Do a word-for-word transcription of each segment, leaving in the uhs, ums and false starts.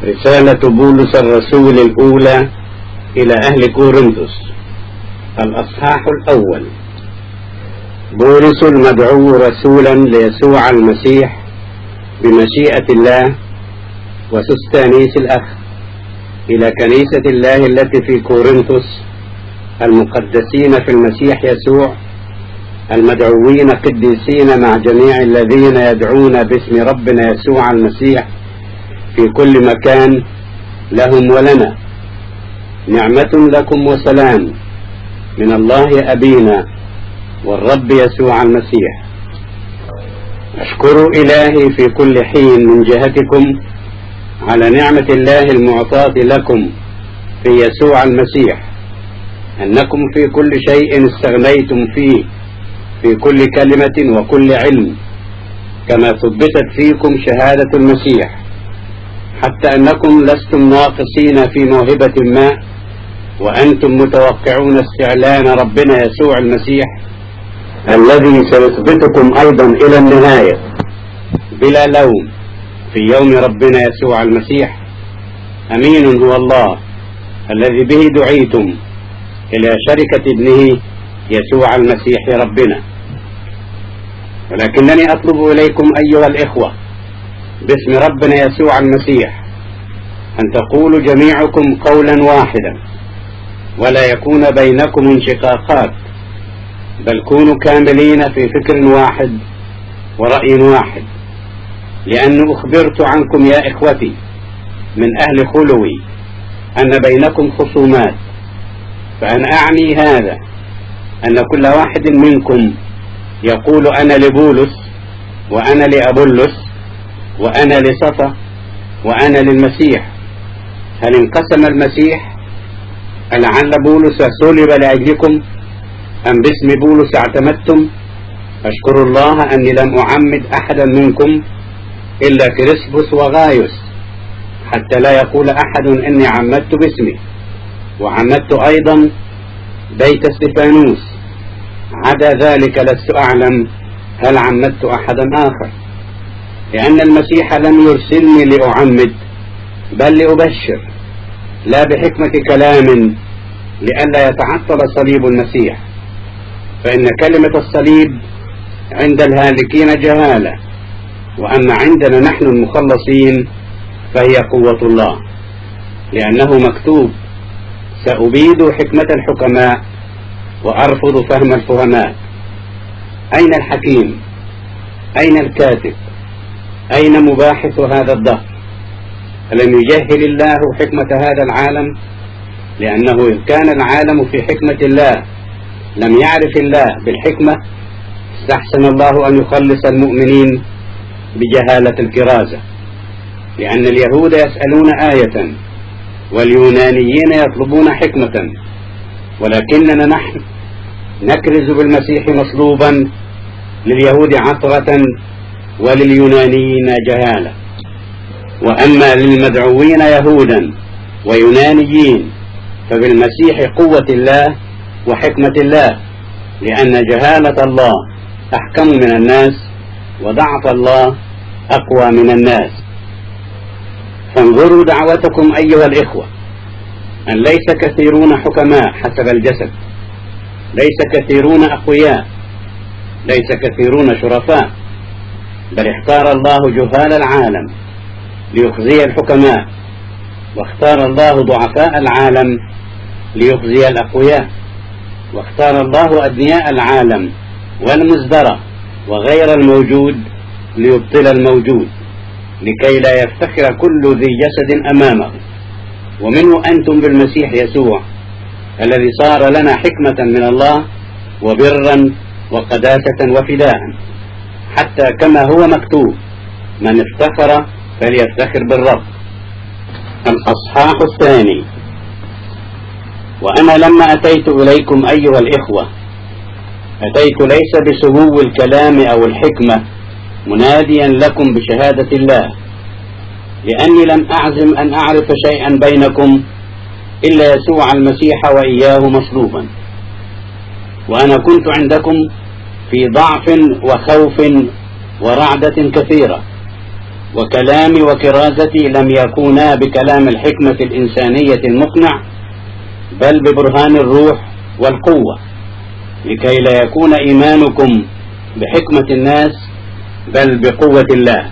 رسالة بولس الرسول الأولى إلى أهل كورنثوس، الأصحاح الأول. بولس المدعو رسولا ليسوع المسيح بمشيئة الله، وسستانيس الأخ، إلى كنيسة الله التي في كورنثوس، المقدسين في المسيح يسوع، المدعوين قديسين مع جميع الذين يدعون باسم ربنا يسوع المسيح في كل مكان، لهم ولنا نعمة لكم وسلام من الله أبينا والرب يسوع المسيح. أشكر إلهي في كل حين من جهتكم على نعمة الله المعطاة لكم في يسوع المسيح، أنكم في كل شيء استغنيتم فيه، في كل كلمة وكل علم، كما ثبتت فيكم شهادة المسيح، حتى أنكم لستم ناقصين في موهبة ما، وأنتم متوقعون استعلان ربنا يسوع المسيح الذي سيثبتكم أيضا إلى النهاية بلا لوم في يوم ربنا يسوع المسيح. أمين هو الله الذي به دعيتم إلى شركة ابنه يسوع المسيح ربنا. ولكنني أطلب إليكم أيها الإخوة باسم ربنا يسوع المسيح أن تقولوا جميعكم قولا واحدا، ولا يكون بينكم انشقاقات، بل كونوا كاملين في فكر واحد ورأي واحد. لأن أخبرت عنكم يا إخوتي من أهل خلوي أن بينكم خصومات، فأنا أعني هذا أن كل واحد منكم يقول أنا لبولس، وأنا لأبولس، وأنا لصفا، وأنا للمسيح. هل انقسم المسيح؟ ألعل بولس صلب لأجلكم، أم باسم بولس اعتمدتم؟ أشكر الله أني لم أعمد أحدا منكم إلا كريسبوس وغايوس، حتى لا يقول أحد إني عمدت باسمي. وعمدت أيضا بيت استفانوس، عدا ذلك لست أعلم هل عمدت أحدا آخر، لأن المسيح لم يرسلني لأعمد بل لأبشر، لا بحكمة كلام لئلا يتعطل صليب المسيح. فإن كلمة الصليب عند الهالكين جهالة، وأما عندنا نحن المخلصين فهي قوة الله، لأنه مكتوب: سأبيد حكمة الحكماء وأرفض فهم الفهماء. أين الحكيم؟ أين الكاتب؟ أين مباحث هذا الدهر؟ ألم يجهل الله حكمة هذا العالم؟ لأنه إذ كان العالم في حكمة الله لم يعرف الله بالحكمة، استحسن الله أن يخلص المؤمنين بجهالة الكرازة. لأن اليهود يسألون آية، واليونانيين يطلبون حكمة، ولكننا نحن نكرز بالمسيح مصلوبا، لليهود عثرة ولليونانيين جهالة. وأما للمدعوين يهودا ويونانيين فبالمسيح قوة الله وحكمة الله، لأن جهالة الله أحكم من الناس، وضعف الله أقوى من الناس. فانظروا دعوتكم أيها الإخوة، أن ليس كثيرون حكماء حسب الجسد، ليس كثيرون أقوياء، ليس كثيرون شرفاء، بل اختار الله جهال العالم ليخزي الحكماء، واختار الله ضعفاء العالم ليخزي الأقوياء، واختار الله أدنياء العالم والمزدرى وغير الموجود ليبطل الموجود، لكي لا يفتخر كل ذي جسد أمامه. ومنه أنتم بالمسيح يسوع الذي صار لنا حكمة من الله وبرا وقداسة وفداء، حتى كما هو مكتوب: من افتخر فليفتخر بالرب. الأصحاح الثاني. وأنا لما أتيت إليكم أيها الإخوة، أتيت ليس بسهو الكلام أو الحكمة مناديا لكم بشهادة الله، لأني لم أعزم أن أعرف شيئا بينكم إلا يسوع المسيح وإياه مصلوبا. وأنا كنت عندكم في ضعف وخوف ورعدة كثيرة، وكلامي وكرازتي لم يكونا بكلام الحكمة الإنسانية المقنع، بل ببرهان الروح والقوة، لكي لا يكون إيمانكم بحكمة الناس بل بقوة الله.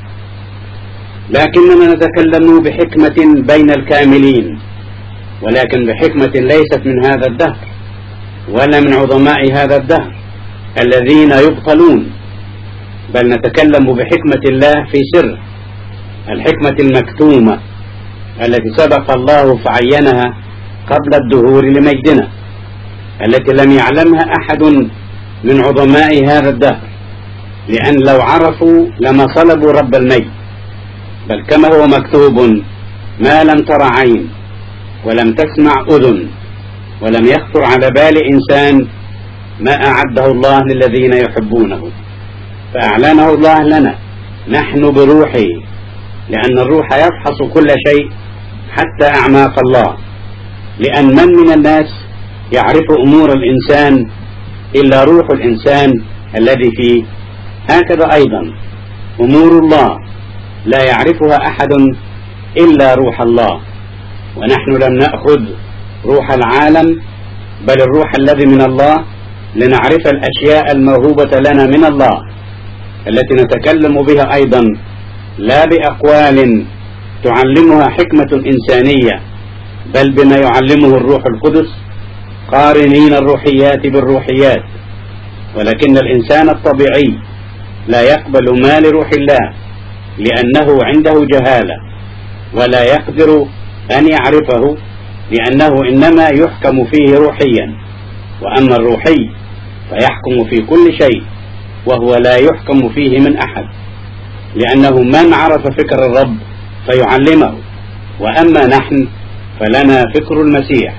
لكننا نتكلم بحكمة بين الكاملين، ولكن بحكمة ليست من هذا الدهر ولا من عظماء هذا الدهر الذين يبطلون، بل نتكلم بحكمة الله في سر، الحكمة المكتومة التي سبق الله فعينها قبل الدهور لمجدنا، التي لم يعلمها أحد من عظماء هذا الدهر، لأن لو عرفوا لما صلبوا رب المجد. بل كما هو مكتوب: ما لم تر عين ولم تسمع أذن ولم يخطر على بال إنسان ما أعده الله للذين يحبونه، فأعلنه الله لنا نحن بروحه، لأن الروح يفحص كل شيء حتى أعماق الله. لأن من من الناس يعرف أمور الإنسان إلا روح الإنسان الذي فيه، هكذا أيضا أمور الله لا يعرفها أحد إلا روح الله. ونحن لم نأخذ روح العالم بل الروح الذي من الله، لنعرف الأشياء الموهوبة لنا من الله، التي نتكلم بها أيضا لا بأقوال تعلمها حكمة إنسانية، بل بما يعلمه الروح القدس، قارنين الروحيات بالروحيات. ولكن الإنسان الطبيعي لا يقبل ما لروح الله، لأنه عنده جهالة ولا يقدر أن يعرفه، لأنه إنما يحكم فيه روحيا. وأما الروحي فيحكم في كل شيء، وهو لا يحكم فيه من أحد، لأنه من عرف فكر الرب فيعلمه. وأما نحن فلنا فكر المسيح.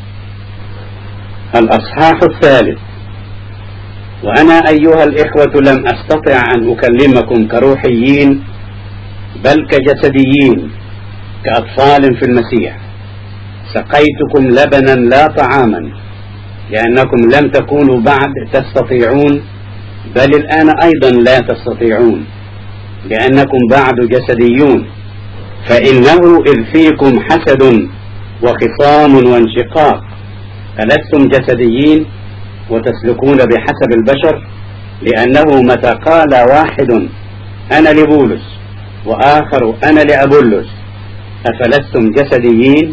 الأصحاح الثالث. وأنا أيها الإخوة لم أستطع أن أكلمكم كروحيين بل كجسديين، كأطفال في المسيح. سقيتكم لبنا لا طعاما، لأنكم لم تكونوا بعد تستطيعون، بل الآن أيضا لا تستطيعون، لأنكم بعد جسديون. فإنه إذ فيكم حسد وخصام وانشقاق ألستم جسديين وتسلكون بحسب البشر؟ لأنه متى قال واحد أنا لبولس وآخر أنا لأبولس أفلستم جسديين؟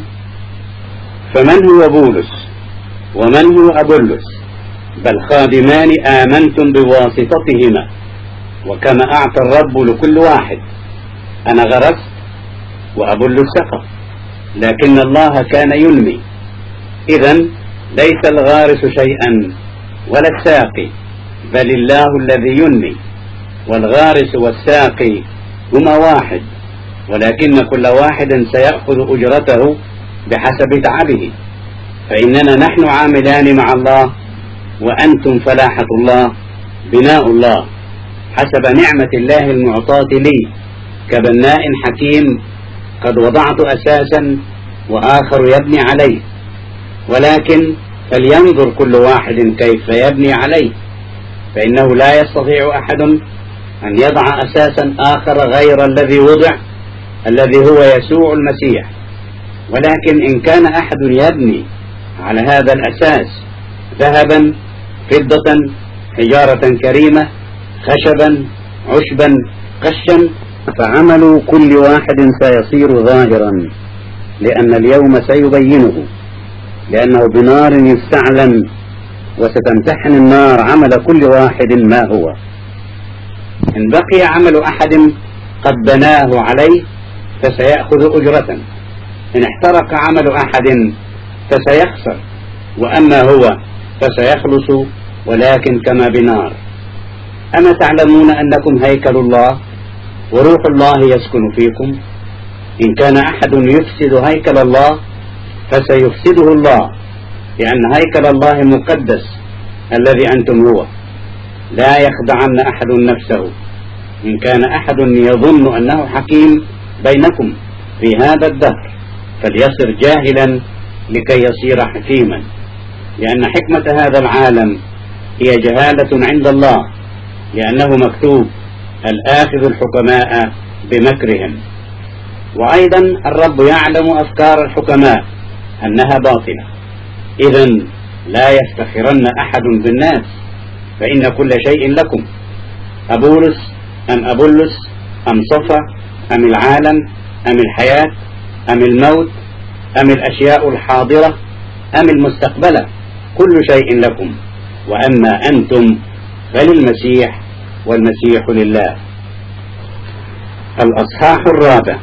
فمن هو بولس ومن هو أبولس؟ بل خادمان آمنتم بواسطتهما، وكما أعطى الرب لكل واحد. أنا غرست وأبولس سقى، لكن الله كان ينمي. إذن ليس الغارس شيئا ولا الساقي، بل الله الذي ينمي. والغارس والساقي هما واحد، ولكن كل واحد سيأخذ أجرته بحسب تعبه. فإننا نحن عاملان مع الله، وأنتم فلاحة الله، بناء الله، حسب نعمة الله المعطاة لي، كبناء حكيم قد وضعت أساسا وآخر يبني عليه. ولكن فلينظر كل واحد كيف يبني عليه، فإنه لا يستطيع أحد أن يضع أساسا آخر غير الذي وضع، الذي هو يسوع المسيح. ولكن إن كان أحد يبني على هذا الأساس ذهبا، فضة، حجارة كريمة، خشبا، عشبا، قشا، فعمل كل واحد سيصير ظاهرا، لأن اليوم سيبينه، لأنه بنار يستعلن، وستمتحن النار عمل كل واحد ما هو. إن بقي عمل أحد قد بناه عليه فسيأخذ أجرة، إن احترق عمل أحد فسيخسر، وأما هو فسيخلص، ولكن كما بنار. أما تعلمون أنكم هيكل الله وروح الله يسكن فيكم؟ إن كان أحد يفسد هيكل الله فسيفسده الله، لأن هيكل الله مقدس الذي أنتم هو. لا يخدعن أحد نفسه. إن كان أحد يظن أنه حكيم بينكم في هذا الدهر فليصر جاهلا لكي يصير حكيما، لأن حكمة هذا العالم هي جهالة عند الله، لأنه مكتوب: الآخذ الحكماء بمكرهم. وأيضا الرب يعلم أفكار الحكماء أنها باطلة، إذن لا يفتخرن أحد بالناس، فإن كل شيء لكم، أبولس أم أبولس أم صفا أم العالم أم الحياة أم الموت أم الأشياء الحاضرة أم المستقبلة، كل شيء لكم، وأما أنتم فللمسيح والمسيح لله. الأصحاح الرابع.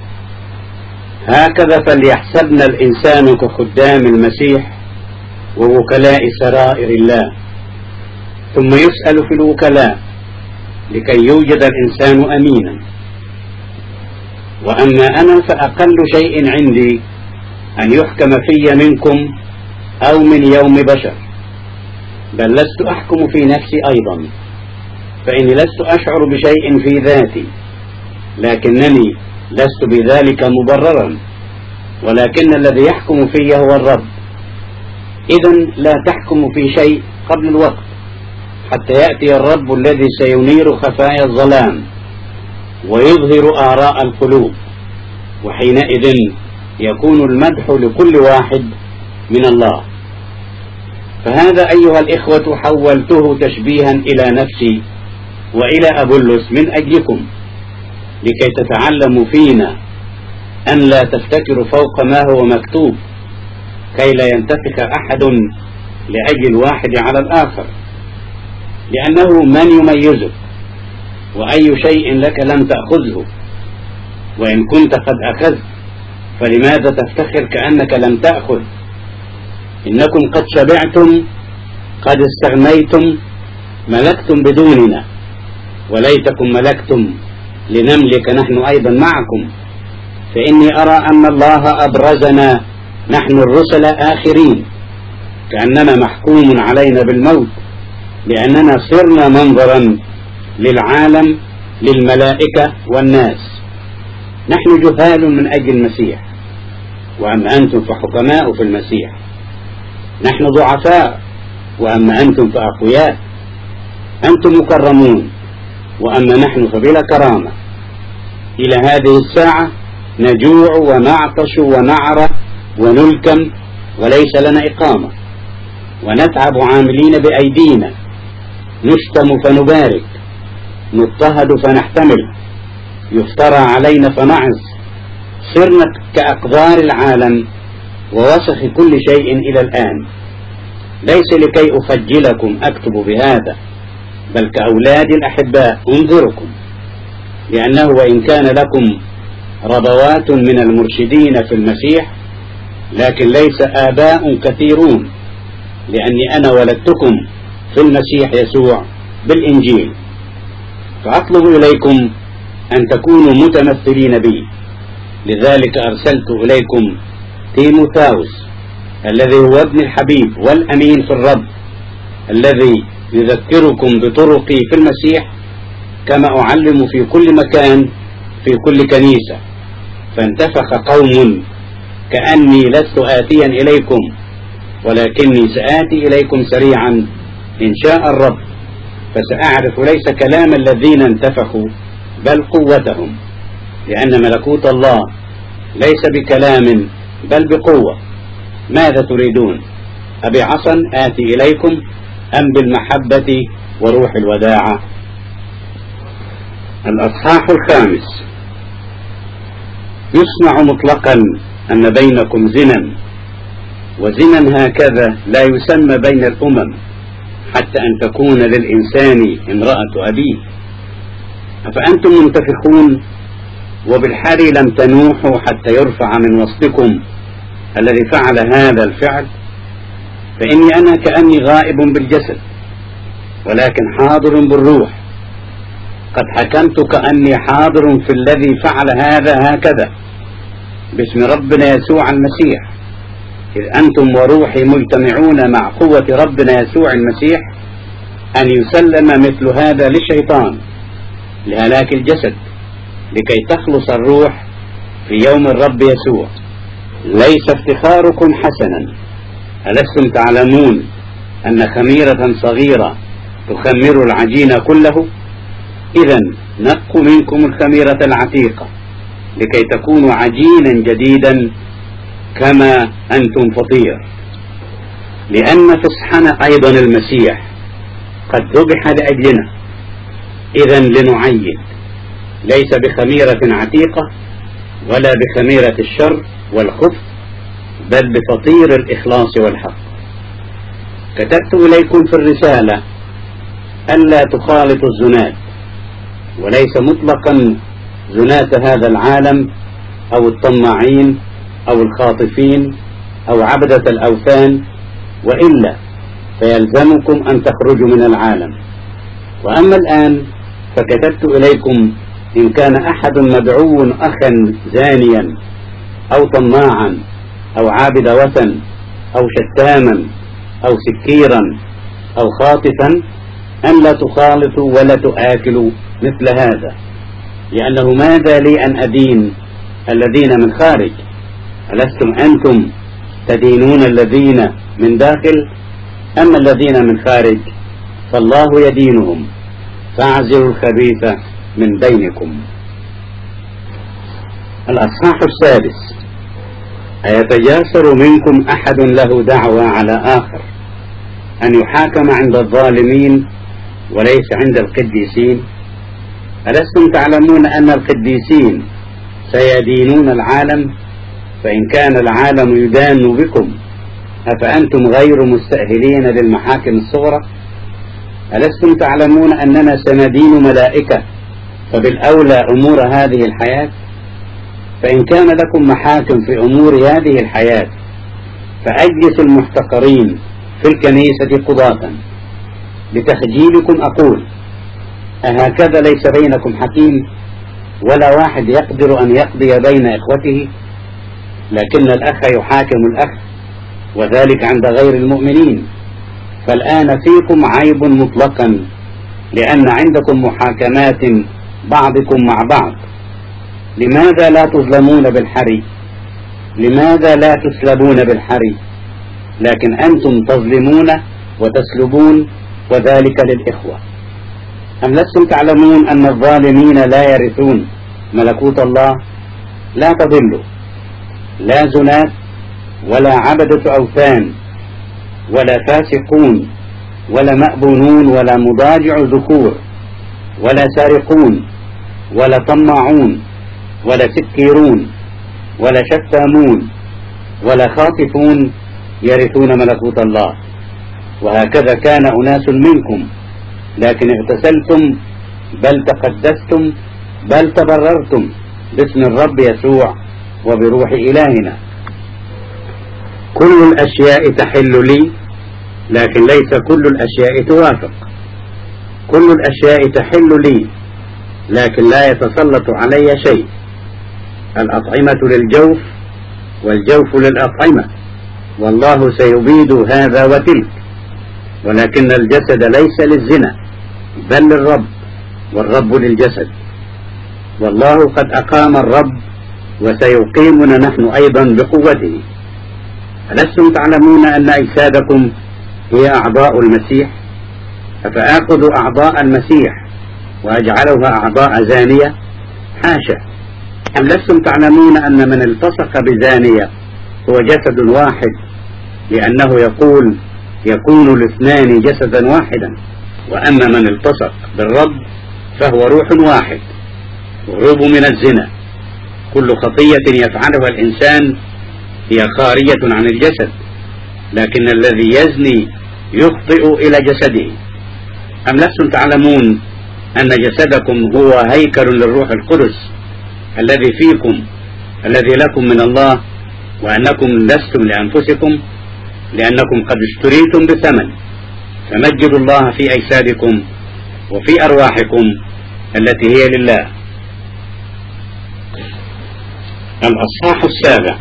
هكذا فليحسبنا الإنسان كخدام المسيح ووكلاء سرائر الله، ثم يسأل في الوكلاء لكي يوجد الإنسان أمينا. وأما أنا فأقل شيء عندي أن يحكم في منكم أو من يوم بشر، بل لست أحكم في نفسي أيضا، فإني لست أشعر بشيء في ذاتي، لكنني لست بذلك مبررا، ولكن الذي يحكم في هو الرب. إذن لا تحكم في شيء قبل الوقت، حتى يأتي الرب الذي سينير خفايا الظلام ويظهر آراء القلوب، وحينئذ يكون المدح لكل واحد من الله. فهذا أيها الإخوة حولته تشبيها إلى نفسي وإلى أبولس من أجلكم، لكي تتعلموا فينا أن لا تفتكروا فوق ما هو مكتوب، كي لا ينتفخ أحد لأجل واحد على الآخر، لأنه من يميزك، وأي شيء لك لم تأخذه، وإن كنت قد أخذت فلماذا تفتخر كأنك لم تأخذ؟ إنكم قد شبعتم، قد استغنيتم، ملكتم بدوننا، وليتكم ملكتم لنملك نحن أيضا معكم. فإني أرى أن الله أبرزنا نحن الرسل آخرين، كأننا محكوم علينا بالموت، لأننا صرنا منظرا للعالم، للملائكة والناس. نحن جهال من أجل المسيح، وأما أنتم فحكماء في المسيح. نحن ضعفاء، وأما أنتم فأقوياء. أنتم مكرمون، وأما نحن فبلا كرامة. إلى هذه الساعة نجوع ونعطش ونعرى ونلكم وليس لنا إقامة، ونتعب عاملين بأيدينا، نشتم فنبارك، نضطهد فنحتمل، يفترى علينا فنعظ. صرنا كأقدار العالم ووسخ كل شيء إلى الآن. ليس لكي أخجلكم أكتب بهذا، بل كأولاد الأحباء أنذركم، لأنه وإن كان لكم ربوات من المرشدين في المسيح، لكن ليس آباء كثيرون، لأني أنا ولدتكم في المسيح يسوع بالإنجيل. فأطلب إليكم أن تكونوا متمثلين بي، لذلك أرسلت إليكم تيموثاوس، الذي هو ابن الحبيب والأمين في الرب، الذي يذكركم بطرقي في المسيح، كما أعلم في كل مكان في كل كنيسة. فانتفخ قوم كأني لست آتيا إليكم، ولكني سآتي إليكم سريعا إن شاء الرب، فسأعرف ليس كلام الذين انتفخوا بل قوتهم، لأن ملكوت الله ليس بكلام بل بقوة. ماذا تريدون؟ أبي عصا آتي إليكم أم بالمحبة وروح الوداعة؟ الأصحاح الخامس. يسمع مطلقا أن بينكم زنا، وزنا هكذا لا يسمى بين الأمم، حتى أن تكون للإنسان امرأة أبيه. أفأنتم منتفخون وبالحري لم تنوحوا حتى يرفع من وسطكم الذي فعل هذا الفعل؟ فإني أنا كأني غائب بالجسد، ولكن حاضر بالروح. قد حكمت كأني حاضر في الذي فعل هذا هكذا باسم ربنا يسوع المسيح، إذ أنتم وروحي مجتمعون مع قوة ربنا يسوع المسيح أن يسلم مثل هذا للشيطان لهلاك الجسد، لكي تخلص الروح في يوم الرب يسوع. ليس افتخاركم حسنا. ألستم تعلمون أن خميرة صغيرة تخمر العجين كله؟ إذا نقوا منكم الخميرة العتيقة لكي تكونوا عجينا جديدا كما أنتم فطير، لأن فصحنا أيضا المسيح قد ذبح لأجلنا. إذا لنعيد ليس بخميرة عتيقة ولا بخميرة الشر والخبث، بل بفطير الإخلاص والحق. كتبت إليكم في الرسالة ألا تخالطوا الزنات، وليس مطلقا زنات هذا العالم أو الطماعين أو الخاطفين أو عبدة الأوثان، وإلا فيلزمكم أن تخرجوا من العالم. وأما الآن فكتبت إليكم إن كان أحد مدعو أخا زانيا أو طماعا أو عابد وثن أو شتاما أو سكيرا أو خاطفا أن لا تخالطوا ولا تآكلوا مثل هذا، لأنه ماذا لي أن أدين الذين من خارج؟ ألستم أنتم تدينون الذين من داخل؟ أما الذين من خارج فالله يدينهم، فاعزلوا الخبيث من بينكم. الأصحاح السادس: أيتجاسر منكم أحد له دعوى على آخر أن يحاكم عند الظالمين وليس عند القديسين؟ ألستم تعلمون أن القديسين سيدينون العالم؟ فإن كان العالم يدان بكم أفأنتم غير مستأهلين للمحاكم الصغرى؟ ألستم تعلمون أننا سندين ملائكة؟ فبالأولى أمور هذه الحياة. فإن كان لكم محاكم في أمور هذه الحياة فأجلسوا المحتقرين في الكنيسة قضاة. لتخجيلكم أقول: أهكذا ليس بينكم حكيم ولا واحد يقدر أن يقضي بين إخوته؟ لكن الأخ يحاكم الأخ، وذلك عند غير المؤمنين. فالآن فيكم عيب مطلقا، لأن عندكم محاكمات بعضكم مع بعض. لماذا لا تظلمون بالحري؟ لماذا لا تسلبون بالحري؟ لكن أنتم تظلمون وتسلبون، وذلك للإخوة. أم لستم تعلمون أن الظالمين لا يرثون ملكوت الله؟ لا تضلوا، لا زنات ولا عبدة أوثان ولا فاسقون ولا مأبونون ولا مضاجع ذكور ولا سارقون ولا طماعون ولا سكيرون ولا شتامون ولا خاطفون يرثون ملكوت الله. وهكذا كان أناس منكم، لكن اغتسلتم بل تقدستم بل تبررتم باسم الرب يسوع وبروح إلهنا. كل الأشياء تحل لي، لكن ليس كل الأشياء توافق. كل الأشياء تحل لي، لكن لا يتسلط علي شيء. الأطعمة للجوف والجوف للأطعمة، والله سيبيد هذا وتلك. ولكن الجسد ليس للزنا بل للرب، والرب للجسد. والله قد أقام الرب وسيقيمنا نحن أيضا بقوته. ألستم تعلمون أن أجسادكم هي أعضاء المسيح؟ أفآخذ أعضاء المسيح وأجعلها أعضاء زانية؟ حاشا. أم لستم تعلمون أن من التصق بزانية هو جسد واحد؟ لأنه يقول: يكون الاثنان جسدا واحدا. وأما من التصق بالرب فهو روح واحد. هروب من الزنا. كل خطية يفعلها الإنسان هي خارجة عن الجسد، لكن الذي يزني يخطئ إلى جسده. أم لستم تعلمون أن جسدكم هو هيكل للروح القدس الذي فيكم، الذي لكم من الله، وأنكم لستم لأنفسكم، لأنكم قد اشتريتم بثمن؟ فمجدوا الله في أجسادكم وفي أرواحكم التي هي لله. الأصحاح السابع: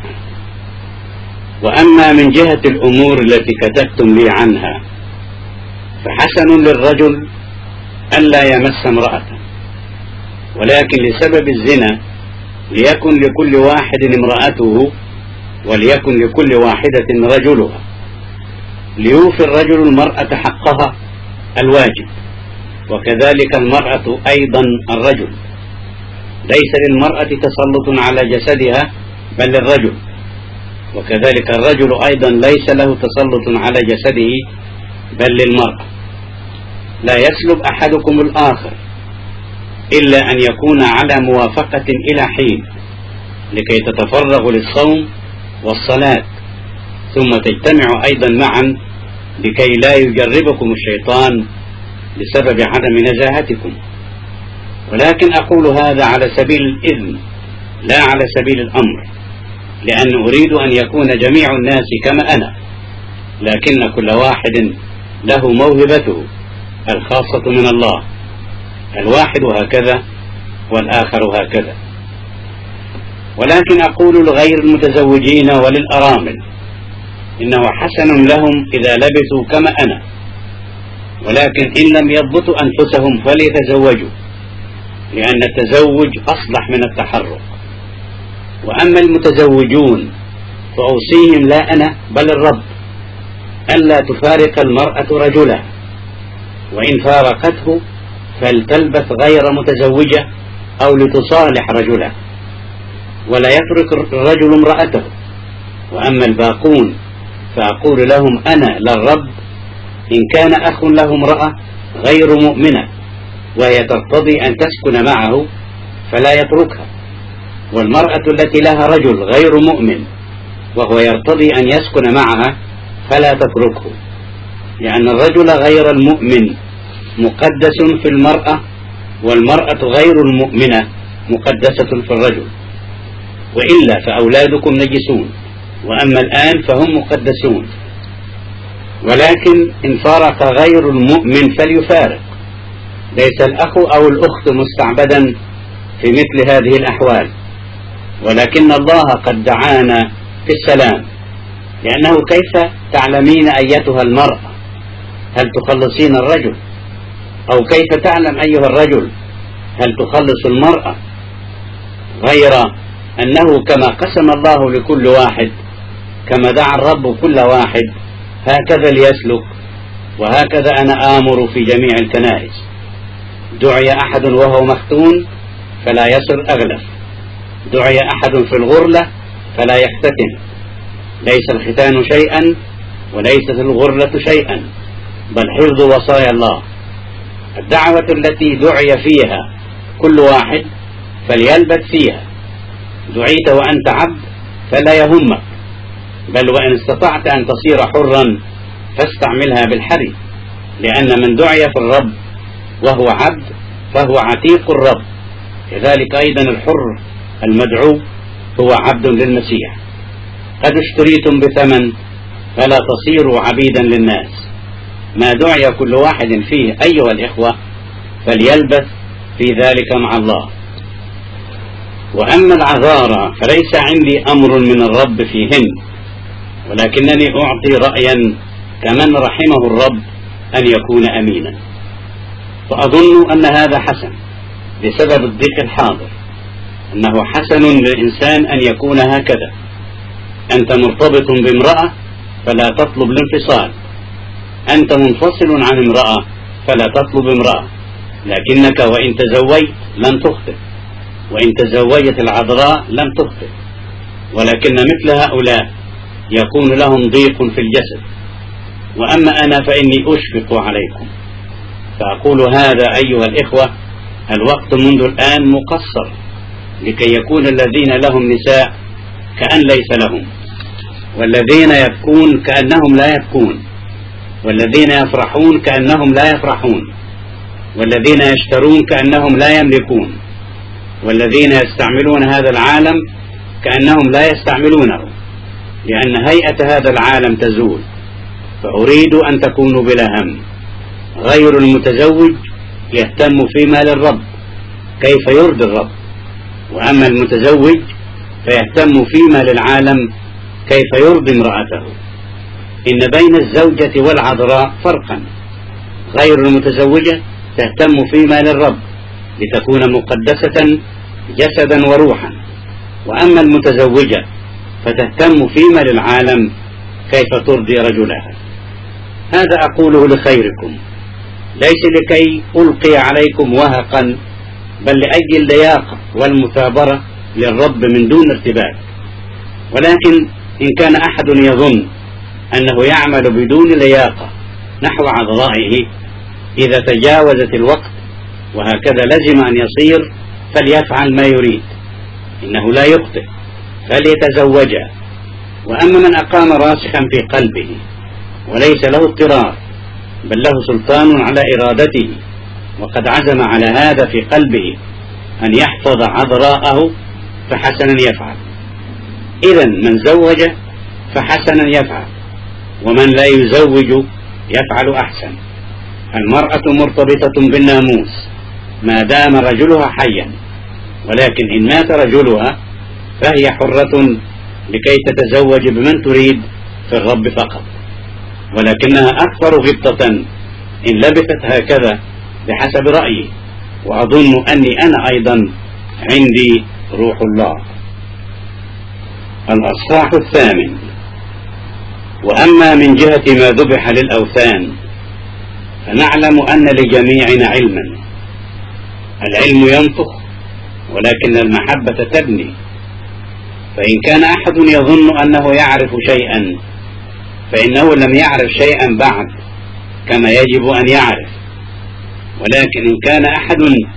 وأما من جهة الأمور التي كتبتم لي عنها فحسن للرجل ألا يمس امرأة، ولكن لسبب الزنا ليكن لكل واحد امرأته وليكن لكل واحدة رجلها، ليوفي الرجل المرأة حقها الواجب. وكذلك المرأة أيضا الرجل، ليس للمرأة تسلط على جسدها بل للرجل، وكذلك الرجل أيضا ليس له تسلط على جسده بل للمرأة. لا يسلب أحدكم الآخر إلا أن يكون على موافقة إلى حين لكي تتفرغوا للصوم والصلاة، ثم تجتمعوا أيضا معا لكي لا يجربكم الشيطان بسبب عدم نزاهتكم. ولكن أقول هذا على سبيل الإذن لا على سبيل الأمر، لأن أريد أن يكون جميع الناس كما أنا، لكن كل واحد له موهبته الخاصة من الله، الواحد هكذا والآخر هكذا. ولكن أقول لغير المتزوجين وللأرامل إنه حسن لهم إذا لبثوا كما أنا، ولكن إن لم يضبطوا أنفسهم فليتزوجوا، لأن التزوج أصلح من التحرك. وأما المتزوجون فأوصيهم لا أنا بل الرب ألا تفارق المرأة رجلها، وإن فارقته فلتلبث غير متزوجة أو لتصالح رجلها، ولا يترك الرجل امرأته. وأما الباقون فأقول لهم أنا للرب إن كان أخ له امرأة غير مؤمنة وهي ترتضي أن تسكن معه فلا يتركها، والمرأة التي لها رجل غير مؤمن وهو يرتضي أن يسكن معها فلا تتركه، لأن الرجل غير المؤمن مقدس في المرأة، والمرأة غير المؤمنة مقدسة في الرجل. وإلا فأولادكم نجسون، وأما الآن فهم مقدسون. ولكن إن فارق غير المؤمن فليفارق، ليس الأخ أو الأخت مستعبدا في مثل هذه الأحوال، ولكن الله قد دعانا في السلام، لأنه كيف تعلمين أيتها المرأة هل تخلصين الرجل، أو كيف تعلم أيها الرجل هل تخلص المرأة، غير أنه كما قسم الله لكل واحد كما دعا الرب كل واحد هكذا ليسلك، وهكذا أنا آمر في جميع الكنائس. دعي أحد وهو مختون فلا يصر أغلف، دعي أحد في الغرلة فلا يختتن، ليس الختان شيئا وليست الغرلة شيئا، بل حفظ وصايا الله. الدعوة التي دعي فيها كل واحد فليلبث فيها. دعيت وأنت عبد فلا يهمك، بل وإن استطعت أن تصير حرا فاستعملها بالحري، لأن من دعي في الرب وهو عبد فهو عتيق الرب، كذلك أيضا الحر المدعو هو عبد للمسيح. قد اشتريتم بثمن فلا تصيروا عبيدا للناس. ما دعي كل واحد فيه أيها الإخوة فليلبث في ذلك مع الله. وأما العذارى فليس عندي أمر من الرب فيهن، ولكنني أعطي رأيا كمن رحمه الرب أن يكون أمينا. فأظن أن هذا حسن بسبب الضيق الحاضر، أنه حسن للإنسان أن يكون هكذا. أنت مرتبط بامرأة فلا تطلب الانفصال، أنت منفصل عن امرأة فلا تطلب امرأة، لكنك وإن تزوجت لن تخطئ، وإن تزوجت العذراء لن تخطئ. ولكن مثل هؤلاء يكون لهم ضيق في الجسد. وأما أنا فإني أشفق عليكم، فأقول هذا أيها الإخوة الوقت منذ الآن مقصر، لكي يكون الذين لهم نساء كأن ليس لهم، والذين يبكون كأنهم لا يبكون، والذين يفرحون كأنهم لا يفرحون، والذين يشترون كأنهم لا يملكون، والذين يستعملون هذا العالم كأنهم لا يستعملونه، لأن هيئة هذا العالم تزول. فأريد أن تكونوا بلا هم. غير المتزوج يهتم فيما للرب كيف يرضي الرب، وأما المتزوج فيهتم فيما للعالم كيف يرضي امرأته. إن بين الزوجة والعذراء فرقا. غير المتزوجة تهتم فيما للرب لتكون مقدسة جسدا وروحا، وأما المتزوجة فتهتم فيما للعالم كيف ترضي رجلها. هذا أقوله لخيركم، ليس لكي ألقي عليكم وهقا، بل لأجل اللياقة والمثابرة للرب من دون ارتباك. ولكن إن كان أحد يظن أنه يعمل بدون لياقة نحو عذرائه إذا تجاوزت الوقت وهكذا لزم أن يصير، فليفعل ما يريد، إنه لا يخطئ، فليتزوجا. وأما من أقام راسخا في قلبه وليس له اضطرار بل له سلطان على إرادته وقد عزم على هذا في قلبه أن يحفظ عذراءه فحسنا يفعل. إذن من زوج فحسنا يفعل، ومن لا يزوج يفعل أحسن. المرأة مرتبطة بالناموس ما دام رجلها حيا، ولكن إن مات رجلها فهي حرة لكي تتزوج بمن تريد في الرب فقط، ولكنها أكثر غبطة إن لبثت هكذا بحسب رأيي، وأظن أني أنا أيضا عندي روح الله. الأصحاح الثامن. وأما من جهة ما ذبح للأوثان فنعلم أن لجميعنا علما. العلم ينفخ ولكن المحبة تبني. فإن كان أحد يظن أنه يعرف شيئا فإنه لم يعرف شيئا بعد كما يجب أن يعرف. ولكن إن كان أحد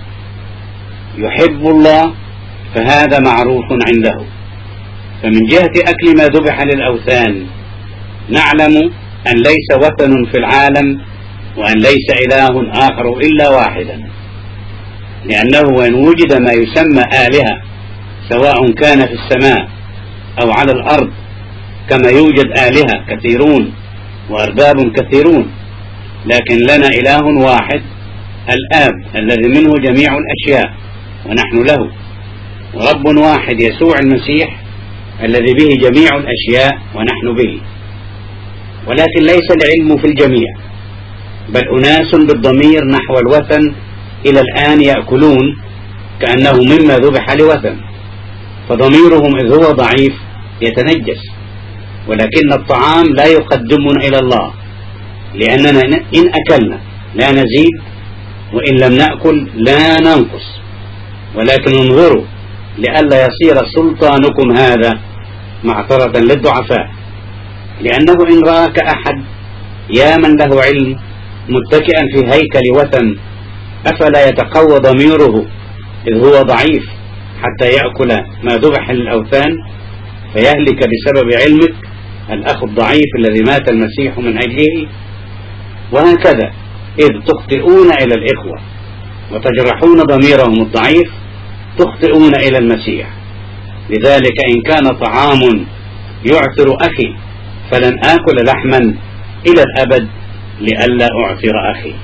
يحب الله فهذا معروف عنده. فمن جهة أكل ما ذبح للأوثان نعلم أن ليس وثن في العالم وأن ليس إله آخر إلا واحدا، لأنه وإن وجد ما يسمى آلهة سواء كان في السماء أو على الأرض، كما يوجد آلهة كثيرون وأرباب كثيرون، لكن لنا إله واحد الآب الذي منه جميع الأشياء ونحن له، ورب واحد يسوع المسيح الذي به جميع الأشياء ونحن به. ولكن ليس العلم في الجميع، بل أناس بالضمير نحو الوثن إلى الآن يأكلون كأنه مما ذبح لوثن، فضميرهم إذ هو ضعيف يتنجس. ولكن الطعام لا يقدمنا إلى الله، لأننا إن أكلنا لا نزيد وإن لم نأكل لا ننقص. ولكن انظروا لئلا يصير سلطانكم هذا معثرة للضعفاء، لأنه إن رآك أحد يا من له علم متكئا في هيكل وثن أفلا يتقوى ضميره إذ هو ضعيف حتى يأكل ما ذبح للأوثان فيهلك بسبب علمك الأخ الضعيف الذي مات المسيح من أجله؟ وهكذا إذ تخطئون إلى الإخوة وتجرحون ضميرهم الضعيف تخطئون إلى المسيح. لذلك إن كان طعام يعثر أخي فلن آكل لحما إلى الأبد لئلا أعثر أخي.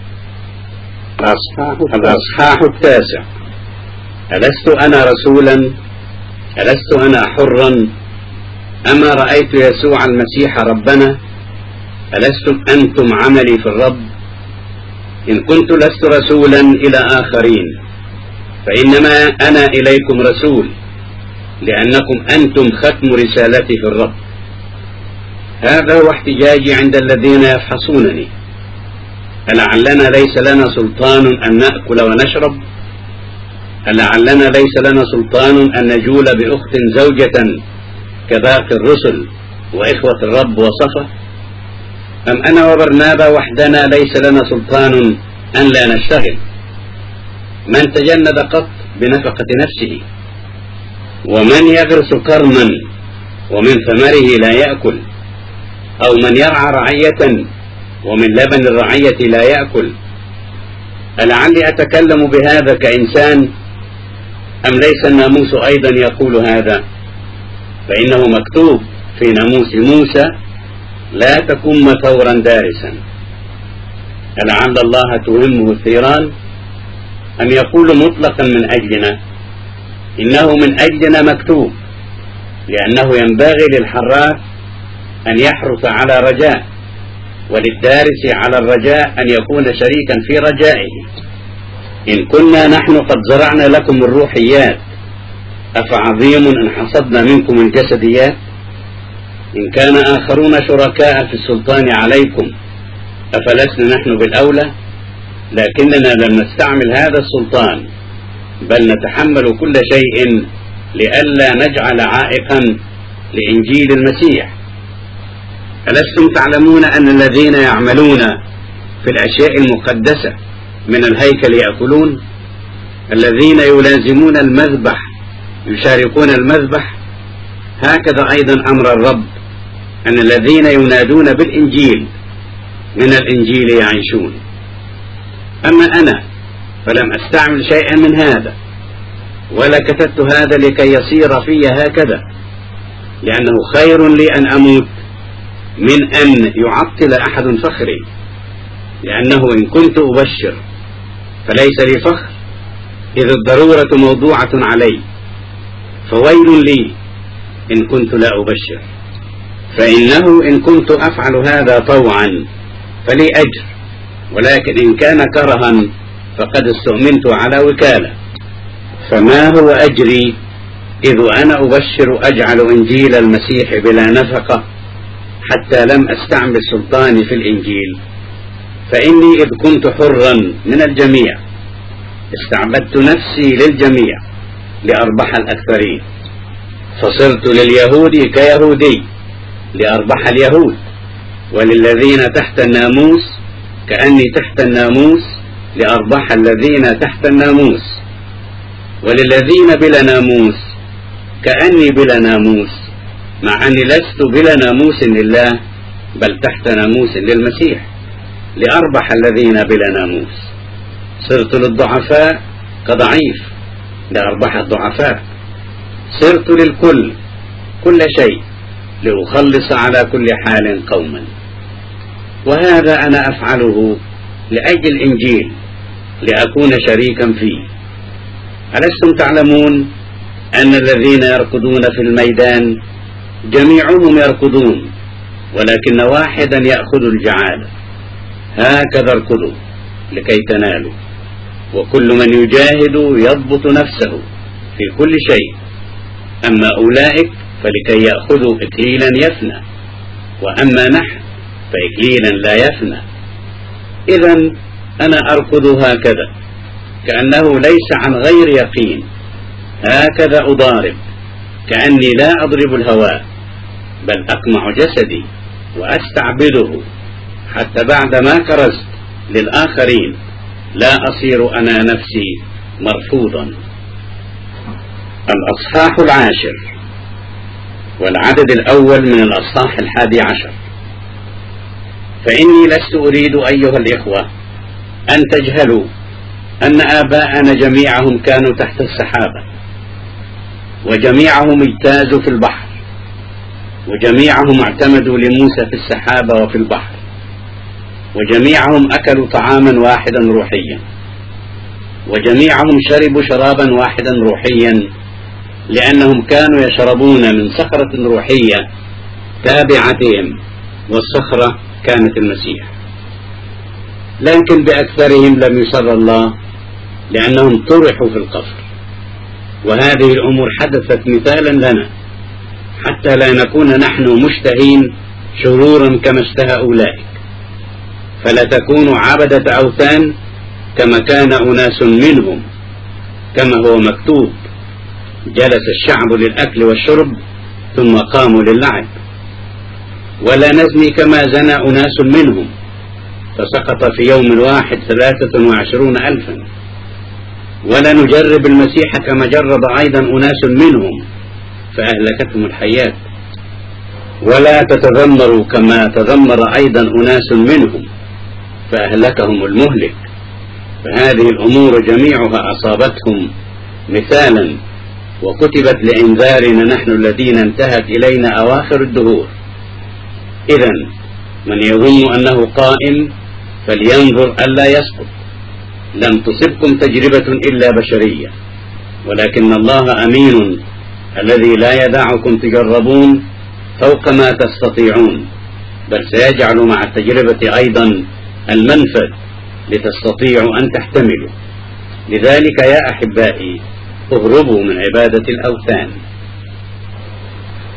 الأصحاح التاسع. ألست أنا رسولا؟ ألست أنا حرا؟ أما رأيت يسوع المسيح ربنا؟ ألستم أنتم عملي في الرب؟ إن كنت لست رسولا إلى آخرين فإنما أنا إليكم رسول، لأنكم أنتم ختم رسالتي في الرب. هذا هو احتجاجي عند الذين يفحصونني. ألعلنا ليس لنا سلطان أن نأكل ونشرب؟ ألعلنا ليس لنا سلطان أن نجول بأخت زوجة كباقي الرسل وإخوة الرب وصفة؟ أم أنا وبرنابا وحدنا ليس لنا سلطان أن لا نشتغل؟ من تجند قط بنفقة نفسه؟ ومن يغرس كرما ومن ثمره لا يأكل؟ أو من يرعى رعية ومن لبن الرعية لا يأكل؟ ألعلي أتكلم بهذا كإنسان أم ليس الناموس أيضا يقول هذا؟ فإنه مكتوب في ناموس موسى لا تكن مثورا دارسا. ألعل الله توهمه الثيران أم يقول مطلقا من أجلنا؟ إنه من أجلنا مكتوب، لأنه ينبغي للحراث أن يحرث على رجاء، وللدارس على الرجاء أن يكون شريكا في رجائه. إن كنا نحن قد زرعنا لكم الروحيات أفعظيم إن حصدنا منكم الجسديات؟ إن كان آخرون شركاء في السلطان عليكم أفلسنا نحن بالأولى؟ لكننا لم نستعمل هذا السلطان، بل نتحمل كل شيء لئلا نجعل عائقا لإنجيل المسيح. ألستم تعلمون أن الذين يعملون في الأشياء المقدسة من الهيكل يأكلون؟ الذين يلازمون المذبح يشاركون المذبح. هكذا أيضا أمر الرب أن الذين ينادون بالإنجيل من الإنجيل يعيشون. أما أنا فلم أستعمل شيئا من هذا، ولا كتبت هذا لكي يصير في هكذا، لأنه خير لي أن أموت من أن يعطل أحد فخري، لأنه إن كنت أبشر فليس لي فخر، إذ الضرورة موضوعة علي، فويل لي إن كنت لا أبشر. فإنه إن كنت أفعل هذا طوعا فلي أجر، ولكن إن كان كرها فقد استؤمنت على وكالة. فما هو أجري إذ أنا أبشر أجعل إنجيل المسيح بلا نفقة حتى لم أستعمل سلطاني في الإنجيل؟ فإني إذ كنت حرا من الجميع استعبدت نفسي للجميع لأربح الأكثرين، فصرت لليهود كيهودي لأربح اليهود، وللذين تحت الناموس كأني تحت الناموس لأربح الذين تحت الناموس، وللذين بلا ناموس كأني بلا ناموس، مع أني لست بلا ناموس لله بل تحت ناموس للمسيح لأربح الذين بلا ناموس. صرت للضعفاء كضعيف لأربح الضعفاء. صرت للكل كل شيء لأخلص على كل حال قوما. وهذا أنا أفعله لأجل الإنجيل لأكون شريكا فيه. ألستم تعلمون أن الذين يركضون في الميدان جميعهم يركضون، ولكن واحدا يأخذ الجعالة؟ هكذا اركضوا لكي تنالوا. وكل من يجاهد يضبط نفسه في كل شيء، أما أولئك فلكي يأخذوا إكليلا يفنى، وأما نحن فإكليلا لا يفنى. إذن أنا أركض هكذا كأنه ليس عن غير يقين، هكذا أضارب كأني لا أضرب الهواء، بل أقمع جسدي وأستعبده، حتى بعدما كرزت للآخرين لا أصير أنا نفسي مرفوضا. الأصحاح العاشر والعدد الأول من الأصحاح الحادي عشر. فإني لست أريد أيها الإخوة أن تجهلوا أن آباءنا جميعهم كانوا تحت السحابة، وجميعهم اجتازوا في البحر، وجميعهم اعتمدوا لموسى في السحابة وفي البحر، وجميعهم أكلوا طعاما واحدا روحيا، وجميعهم شربوا شرابا واحدا روحيا، لأنهم كانوا يشربون من صخرة روحية تابعتهم، والصخرة كانت المسيح. لكن بأكثرهم لم يسر الله، لأنهم طرحوا في القفر. وهذه الأمور حدثت مثالا لنا حتى لا نكون نحن مشتهين شرورا كما اشتهى أولئك، فلا تكونوا عبدة أوثان كما كان أناس منهم، كما هو مكتوب: جلس الشعب للأكل والشرب ثم قاموا للعب. ولا نزني كما زنى أناس منهم، فسقط في يوم واحد ثلاثة وعشرون ألفا. ولا نجرب المسيح كما جرب أيضا أناس منهم فأهلكتهم الحياة. ولا تتذمروا كما تذمر أيضا أناس منهم فأهلكهم المهلك. فهذه الأمور جميعها أصابتهم مثالا، وكتبت لإنذارنا نحن الذين انتهت إلينا أواخر الدهور. إذن من يظن أنه قائم فلينظر ألا يسقط. لم تصبكم تجربة إلا بشرية، ولكن الله أمين الذي لا يدعكم تجربون فوق ما تستطيعون، بل سيجعل مع التجربة أيضا المنفذ لتستطيعوا أن تحتملوا. لذلك يا أحبائي اهربوا من عبادة الأوثان.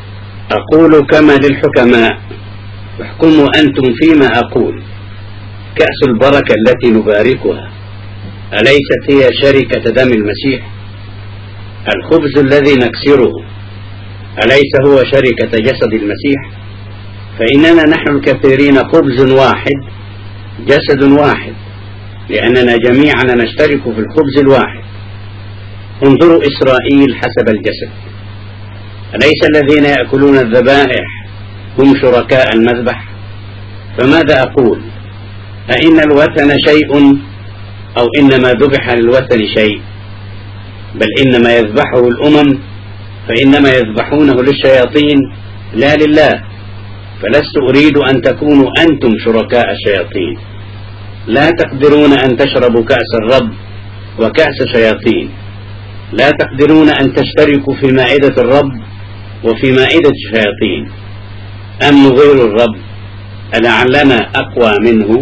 أقول كما للحكماء: احكموا أنتم فيما أقول، كأس البركة التي نباركها أليست هي شركة دم المسيح؟ الخبز الذي نكسره أليس هو شركة جسد المسيح؟ فإننا نحن الكثيرين خبز واحد جسد واحد، لأننا جميعا نشترك في الخبز الواحد. انظروا إسرائيل حسب الجسد، أليس الذين يأكلون الذبائح هم شركاء المذبح؟ فماذا أقول؟ أئن الوثن شيء أو إنما ذبح للوثن شيء؟ بل إنما يذبحه الأمم فإنما يذبحونه للشياطين لا لله. فلست أريد أن تكونوا أنتم شركاء الشياطين. لا تقدرون أن تشربوا كأس الرب وكأس شياطين. لا تقدرون أن تشتركوا في مائدة الرب وفي مائدة الشياطين. أم غير الرب ألعلنا أقوى منه؟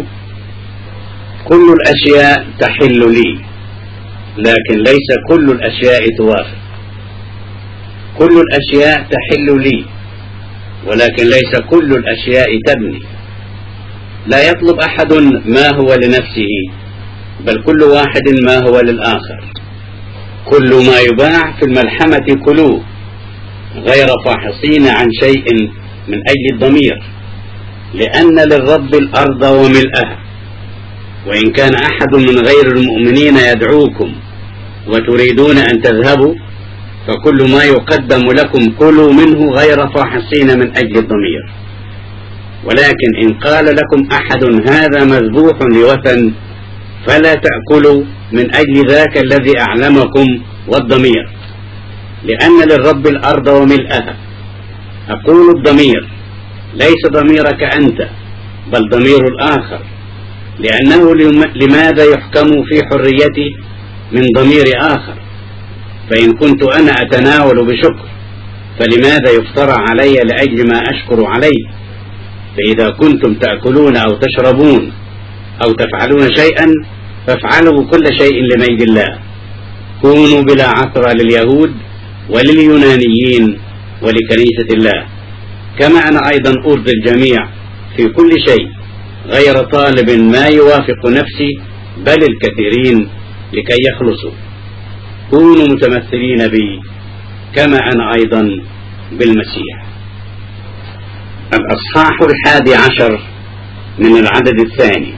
كل الأشياء تحل لي، لكن ليس كل الأشياء توافق. كل الأشياء تحل لي، ولكن ليس كل الأشياء تبني. لا يطلب أحد ما هو لنفسه، بل كل واحد ما هو للآخر. كل ما يباع في الملحمة كلوه، غير فاحصين عن شيء من أجل الضمير، لأن للرب الأرض وملئها. وإن كان أحد من غير المؤمنين يدعوكم وتريدون أن تذهبوا، فكل ما يقدم لكم كلوا منه غير فاحصين من أجل الضمير. ولكن إن قال لكم أحد هذا مذبوح لوثن، فلا تأكلوا من أجل ذاك الذي أعلمكم والضمير، لأن للرب الأرض وملئها. أقول الضمير، ليس ضميرك أنت، بل ضمير الآخر، لأنه لماذا يحكم في حريتي من ضمير آخر؟ فإن كنت أنا أتناول بشكر، فلماذا يفترى علي لأجل ما أشكر عليه؟ فإذا كنتم تأكلون أو تشربون أو تفعلون شيئا، فافعلوا كل شيء لمجد الله. كونوا بلا عثرة لليهود ولليونانيين ولكنيسة الله، كما أنا أيضا أرضي الجميع في كل شيء، غير طالب ما يوافق نفسي، بل الكثيرين لكي يخلصوا. كونوا متمثلين بي كما أنا أيضا بالمسيح. الأصحاح الحادي عشر من العدد الثاني.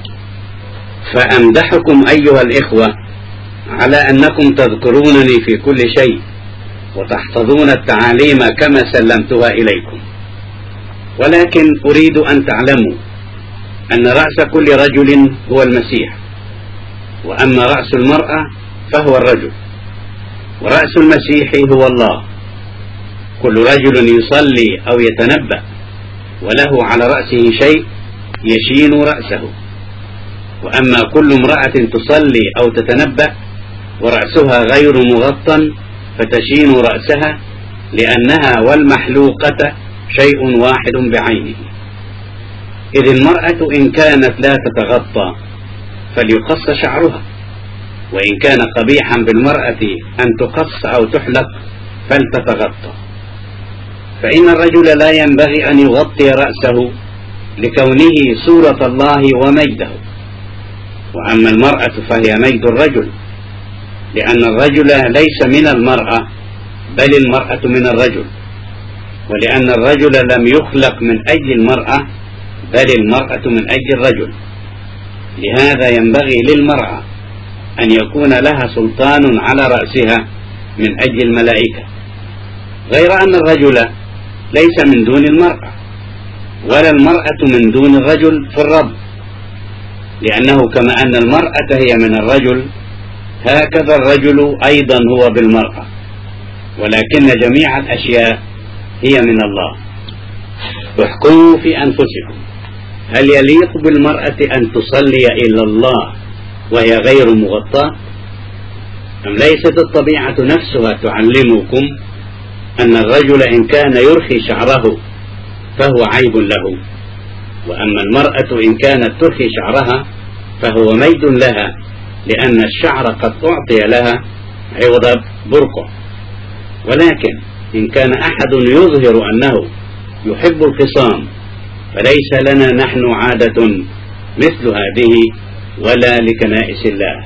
فأمدحكم أيها الإخوة على أنكم تذكرونني في كل شيء وتحفظون التعاليم كما سلمتها إليكم. ولكن أريد أن تعلموا أن رأس كل رجل هو المسيح، وأما رأس المرأة فهو الرجل، ورأس المسيح هو الله. كل رجل يصلي أو يتنبأ وله على رأسه شيء يشين رأسه، وأما كل امرأة تصلي أو تتنبأ ورأسها غير مغطى فتشين رأسها، لأنها والمحلوقة شيء واحد بعينه. إذ المرأة إن كانت لا تتغطى فليقص شعرها، وإن كان قبيحا بالمرأة أن تقص أو تحلق فلتتغطى. فإن الرجل لا ينبغي أن يغطي رأسه لكونه صورة الله ومجده، وأما المرأة فهي مجد الرجل، لأن الرجل ليس من المرأة بل المرأة من الرجل، ولأن الرجل لم يخلق من أجل المرأة بل المرأة من أجل الرجل. لهذا ينبغي للمرأة أن يكون لها سلطان على رأسها من أجل الملائكة، غير أن الرجل ليس من دون المرأة ولا المرأة من دون الرجل في الرب، لأنه كما أن المرأة هي من الرجل هكذا الرجل أيضا هو بالمرأة، ولكن جميع الأشياء هي من الله. احكموا في أنفسكم، هل يليق بالمرأة أن تصلي إلى الله وهي غير مغطاة؟ أم ليست الطبيعة نفسها تعلمكم أن الرجل إن كان يرخي شعره فهو عيب له، وأما المرأة إن كانت ترخي شعرها فهو ميد لها، لأن الشعر قد أعطي لها عوض برقع. ولكن إن كان أحد يظهر أنه يحب الخصام، فليس لنا نحن عادة مثل هذه ولا لكنائس الله.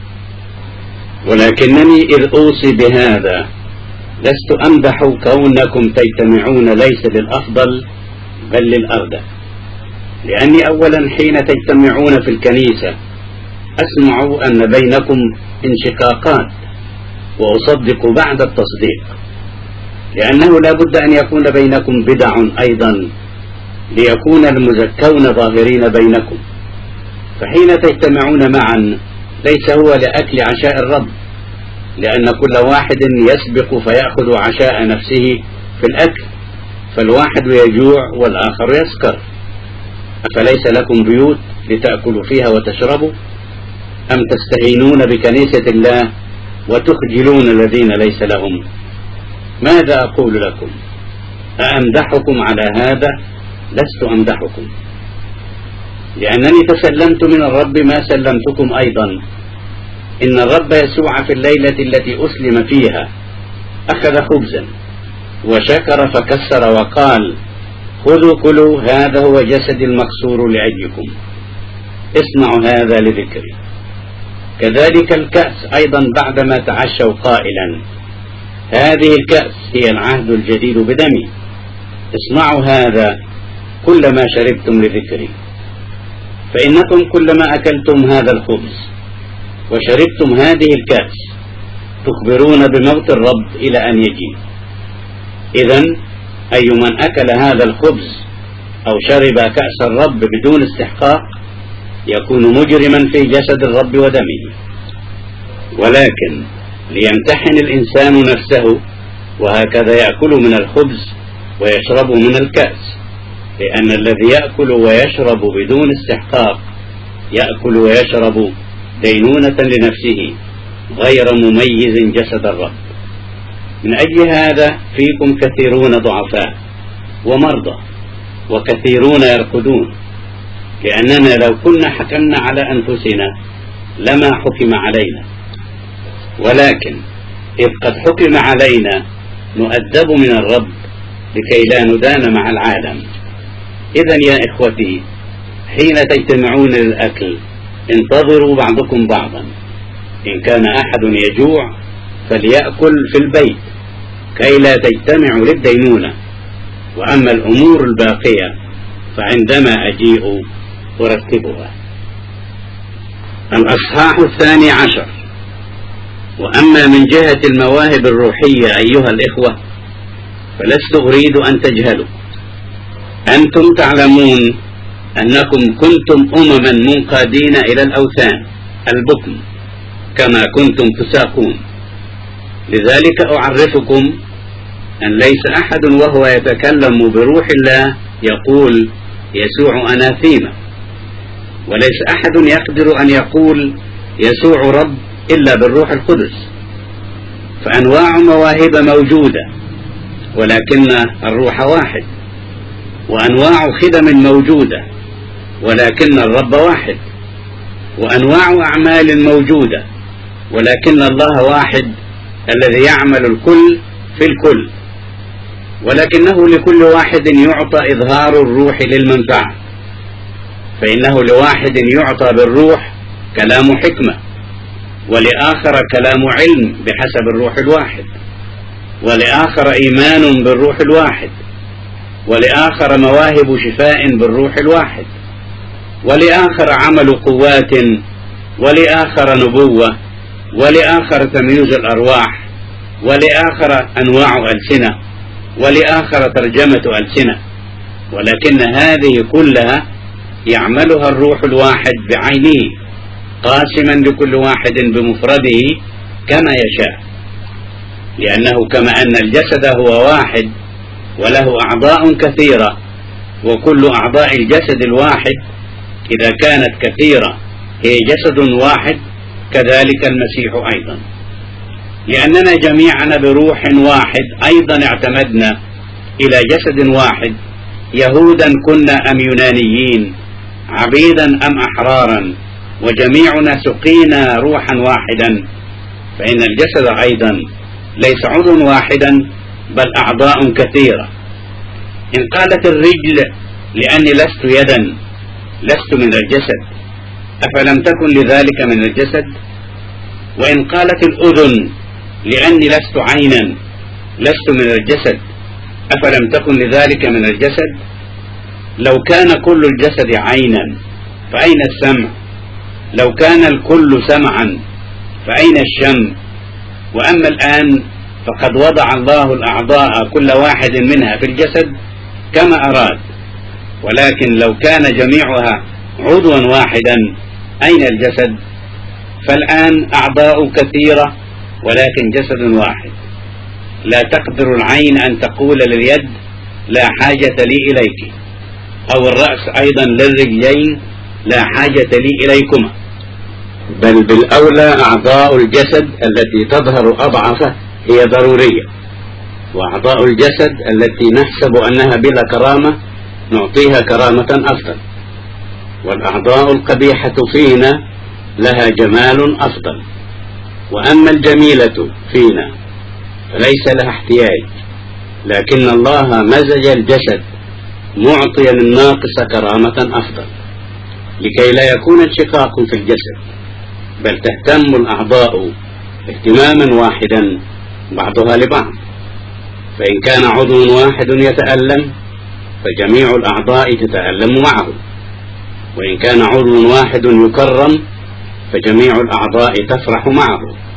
ولكنني إذ أوصي بهذا لست أمدح كونكم تجتمعون ليس للأفضل بل للأردى، لأني أولا حين تجتمعون في الكنيسة أسمع أن بينكم انشقاقات، وأصدق بعد التصديق، لأنه لا بد أن يكون بينكم بدع أيضا ليكون المزكون ظاهرين بينكم. فحين تجتمعون معا ليس هو لأكل عشاء الرب، لأن كل واحد يسبق فيأخذ عشاء نفسه في الأكل، فالواحد يجوع والآخر يسكر. أفليس لكم بيوت لتأكلوا فيها وتشربوا؟ أم تستهينون بكنيسة الله وتخجلون الذين ليس لهم؟ ماذا أقول لكم؟ أأمدحكم على هذا؟ لست أمدحكم، لأنني تسلمت من الرب ما سلمتكم أيضا، إن الرب يسوع في الليلة التي أسلم فيها أخذ خبزا وشكر فكسر وقال: خذوا كلوا، هذا هو جسدي المكسور لأجلكم، اصنعوا هذا لذكري. كذلك الكأس أيضا بعدما تعشوا قائلا: هذه الكأس هي العهد الجديد بدمي، اصنعوا هذا كلما شربتم لذكري. فإنكم كلما أكلتم هذا الخبز وشربتم هذه الكأس تخبرون بموت الرب إلى أن يجي. إذن أي من أكل هذا الخبز أو شرب كأس الرب بدون استحقاق يكون مجرما في جسد الرب ودمه. ولكن ليمتحن الإنسان نفسه، وهكذا يأكل من الخبز ويشرب من الكأس، لأن الذي يأكل ويشرب بدون استحقاق يأكل ويشرب دينونة لنفسه غير مميز جسد الرب. من أجل هذا فيكم كثيرون ضعفاء ومرضى وكثيرون يرقدون، لأننا لو كنا حكمنا على أنفسنا لما حكم علينا، ولكن إذ قد حكم علينا نؤدب من الرب لكي لا ندان مع العالم. إذن يا إخوتي، حين تجتمعون للأكل انتظروا بعضكم بعضا، إن كان أحد يجوع فليأكل في البيت كي لا تجتمعوا للدينونة، وأما الأمور الباقية فعندما أجيء أرتبها. الأصحاح الثاني عشر. وأما من جهة المواهب الروحية أيها الإخوة فلست أريد أن تجهلوا. أنتم تعلمون أنكم كنتم أمما منقادين إلى الأوثان البكم كما كنتم تساقون. لذلك أعرفكم أن ليس أحد وهو يتكلم بروح الله يقول يسوع أناثيما، وليس أحد يقدر أن يقول يسوع رب إلا بالروح القدس. فأنواع مواهب موجودة ولكن الروح واحد، وأنواع خدم موجودة ولكن الرب واحد، وأنواع أعمال موجودة ولكن الله واحد الذي يعمل الكل في الكل، ولكنه لكل واحد يعطى إظهار الروح للمنفعة. فإنه لواحد يعطى بالروح كلام حكمة، ولآخر كلام علم بحسب الروح الواحد، ولآخر إيمان بالروح الواحد، ولآخر مواهب شفاء بالروح الواحد، ولآخر عمل قوات، ولآخر نبوة، ولآخر تمييز الأرواح، ولآخر أنواع ألسنة، ولآخر ترجمة ألسنة. ولكن هذه كلها يعملها الروح الواحد بعينه، قاسما لكل واحد بمفرده كما يشاء. لأنه كما أن الجسد هو واحد وله أعضاء كثيرة، وكل أعضاء الجسد الواحد إذا كانت كثيرة هي جسد واحد، كذلك المسيح أيضا. لأننا جميعنا بروح واحد أيضا اعتمدنا إلى جسد واحد، يهودا كنا أم يونانيين، عبيدا أم أحرارا، وجميعنا سقينا روحا واحدا. فإن الجسد أيضا ليس عضو واحدا بل أعضاء كثيرة. إن قالت الرجل لأني لست يدا لست من الجسد أفلم تكن لذلك من الجسد؟ وإن قالت الأذن لأني لست عينا لست من الجسد أفلم تكن لذلك من الجسد؟ لو كان كل الجسد عينا فأين السمع؟ لو كان الكل سمعا فأين الشم؟ وأما الآن فقد وضع الله الأعضاء كل واحد منها في الجسد كما أراد، ولكن لو كان جميعها عضوا واحدا أين الجسد؟ فالآن أعضاء كثيرة ولكن جسد واحد. لا تقدر العين أن تقول لليد لا حاجة لي إليك، أو الرأس أيضا للرجلين لا حاجة لي إليكما، بل بالأولى أعضاء الجسد التي تظهر أضعف هي ضرورية، وأعضاء الجسد التي نحسب أنها بلا كرامة نعطيها كرامة أفضل، والأعضاء القبيحة فينا لها جمال أفضل، وأما الجميلة فينا فليس لها احتياج، لكن الله مزج الجسد معطيا الناقص كرامة أفضل لكي لا يكون انشقاق في الجسد، بل تهتم الأعضاء اهتماما واحدا بعضها لبعض. فإن كان عضو واحد يتألم فجميع الأعضاء تتألم معه، وإن كان عضو واحد يكرم فجميع الأعضاء تفرح معه.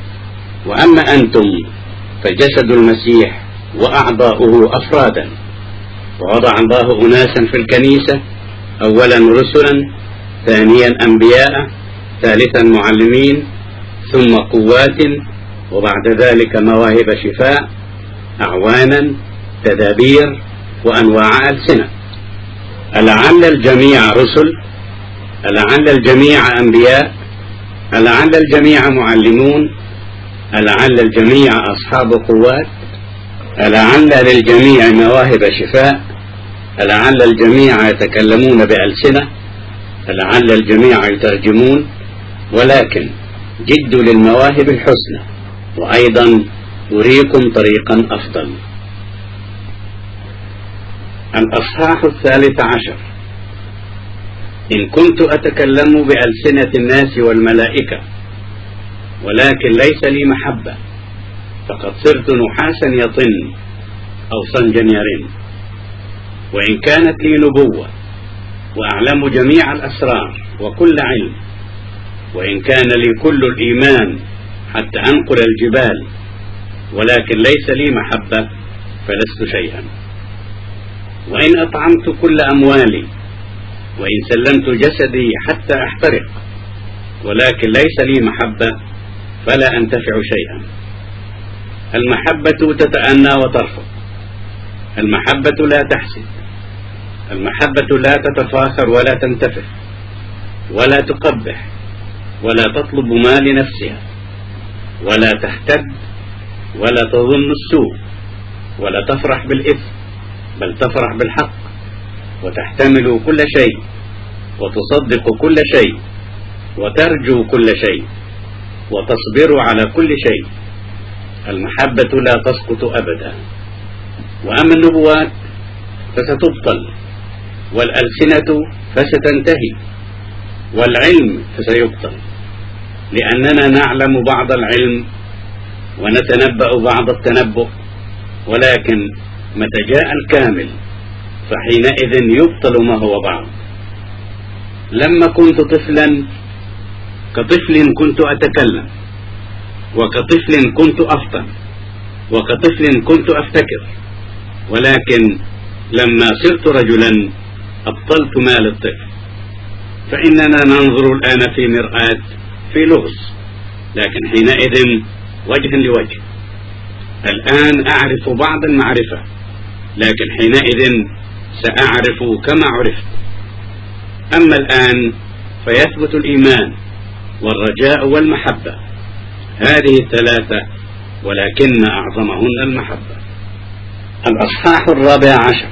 وأما أنتم فجسد المسيح وأعضاؤه أفرادا، ووضع الله أناسا في الكنيسة أولا رسلا، ثانيا أنبياء، ثالثا معلمين، ثم قوات، وبعد ذلك مواهب شفاء، أعوانا، تدابير، وأنواع ألسنة. ألعل الجميع رسل؟ ألعل الجميع أنبياء؟ ألعل الجميع معلمون؟ ألعل الجميع أصحاب قوات؟ ألعل للجميع مواهب شفاء؟ ألعل الجميع يتكلمون بألسنة؟ ألعل الجميع يترجمون؟ ولكن جدوا للمواهب الحسنى، وأيضا أريكم طريقا أفضل. الأصحاح الثالث عشر. إن كنت أتكلم بألسنة الناس والملائكة ولكن ليس لي محبة فقد صرت نحاسا يطن أو صنجا يرن. وإن كانت لي نبوة وأعلم جميع الأسرار وكل علم، وإن كان لي كل الإيمان حتى أنقل الجبال ولكن ليس لي محبة فلست شيئا. وإن أطعمت كل أموالي وإن سلمت جسدي حتى أحترق ولكن ليس لي محبة فلا أنتفع شيئا. المحبة تتأنى وترفق، المحبة لا تحسد، المحبة لا تتفاخر ولا تنتفخ ولا تقبح ولا تطلب ما لنفسها ولا تحتد ولا تظن السوء ولا تفرح بالإثم بل تفرح بالحق، وتحتمل كل شيء وتصدق كل شيء وترجو كل شيء وتصبر على كل شيء. المحبة لا تسقط أبدا. وأما النبوات فستبطل، والألسنة فستنتهي، والعلم فسيبطل، لأننا نعلم بعض العلم ونتنبأ بعض التنبؤ، ولكن متى جاء الكامل فحينئذ يبطل ما هو بعض. لما كنت طفلا كطفل كنت أتكلم، وكطفل كنت أفطن، وكطفل كنت أفتكر، ولكن لما صرت رجلا أبطلت ما للطفل. فإننا ننظر الآن في مرآة في لغز، لكن حينئذ وجها لوجه. الآن أعرف بعض المعرفة، لكن حينئذ سأعرف كما عرفت. أما الآن فيثبت الإيمان والرجاء والمحبة، هذه الثلاثة، ولكن أعظمهن المحبة. الأصحاح الرابع عشر.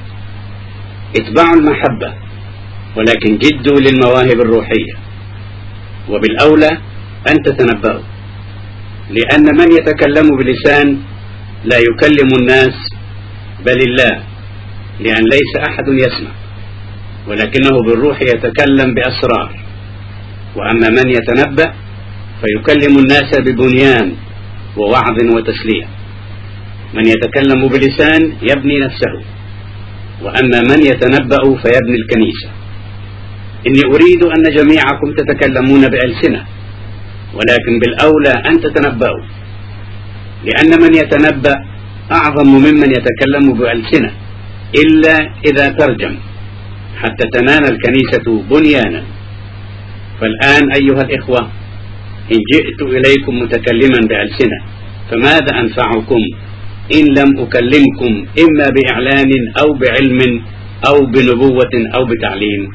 اتبعوا المحبة ولكن جدوا للمواهب الروحية، وبالأولى أن تتنبأوا، لأن من يتكلم بلسان لا يكلم الناس بل الله، لأن ليس أحد يسمع. ولكنه بالروح يتكلم بأسرار. وأما من يتنبأ فيكلم الناس ببنيان ووعظ وتسلية. من يتكلم بلسان يبني نفسه، وأما من يتنبأ فيبني الكنيسة. إني أريد أن جميعكم تتكلمون بألسنة، ولكن بالأولى أن تتنبأوا، لأن من يتنبأ أعظم ممن يتكلم بألسنة، إلا إذا ترجم حتى تنال الكنيسة بنيانا. فالآن أيها الإخوة، إن جئت إليكم متكلما بألسنة فماذا أنفعكم إن لم أكلمكم إما بإعلان أو بعلم أو بنبوة أو بتعليم؟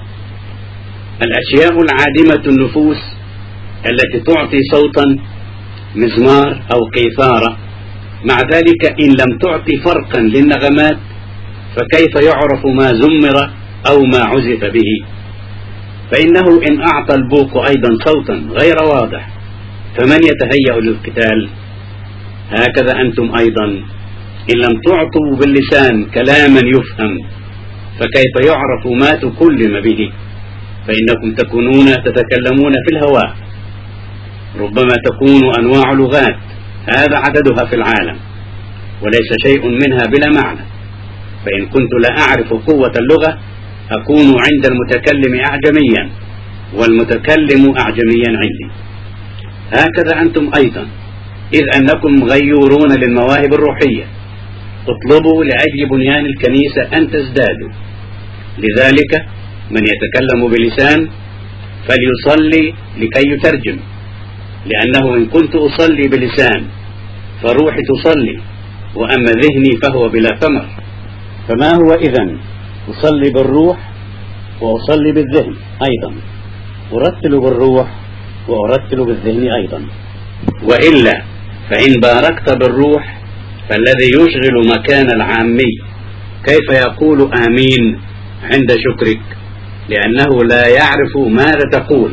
الأشياء العادمة النفوس التي تعطي صوتا مزمار أو قيثارة، مع ذلك إن لم تعطي فرقا للنغمات فكيف يعرف ما زمر أو ما عزف به؟ فإنه إن أعطى البوق أيضا صوتا غير واضح فمن يتهيأ للقتال؟ هكذا أنتم أيضا إن لم تعطوا باللسان كلاما يفهم فكيف يعرف ما تكلم به؟ فإنكم تكونون تتكلمون في الهواء، ربما تكون أنواع لغات هذا عددها في العالم، وليس شيء منها بلا معنى. فإن كنت لا أعرف قوة اللغة أكون عند المتكلم أعجميا، والمتكلم أعجميا عندي. هكذا أنتم أيضا، إذ أنكم غيورون للمواهب الروحية، اطلبوا لأجل بنيان الكنيسة أن تزدادوا. لذلك من يتكلم بلسان فليصلي لكي يترجم، لأنه إن كنت أصلي بلسان فروحي تصلي، وأما ذهني فهو بلا ثمر. فما هو إذن؟ أصلي بالروح وأصلي بالذهن أيضا، أرتل بالروح وأرتل بالذهن أيضا. وإلا فإن باركت بالروح فالذي يشغل مكان العامي كيف يقول آمين عند شكرك؟ لأنه لا يعرف ماذا تقول.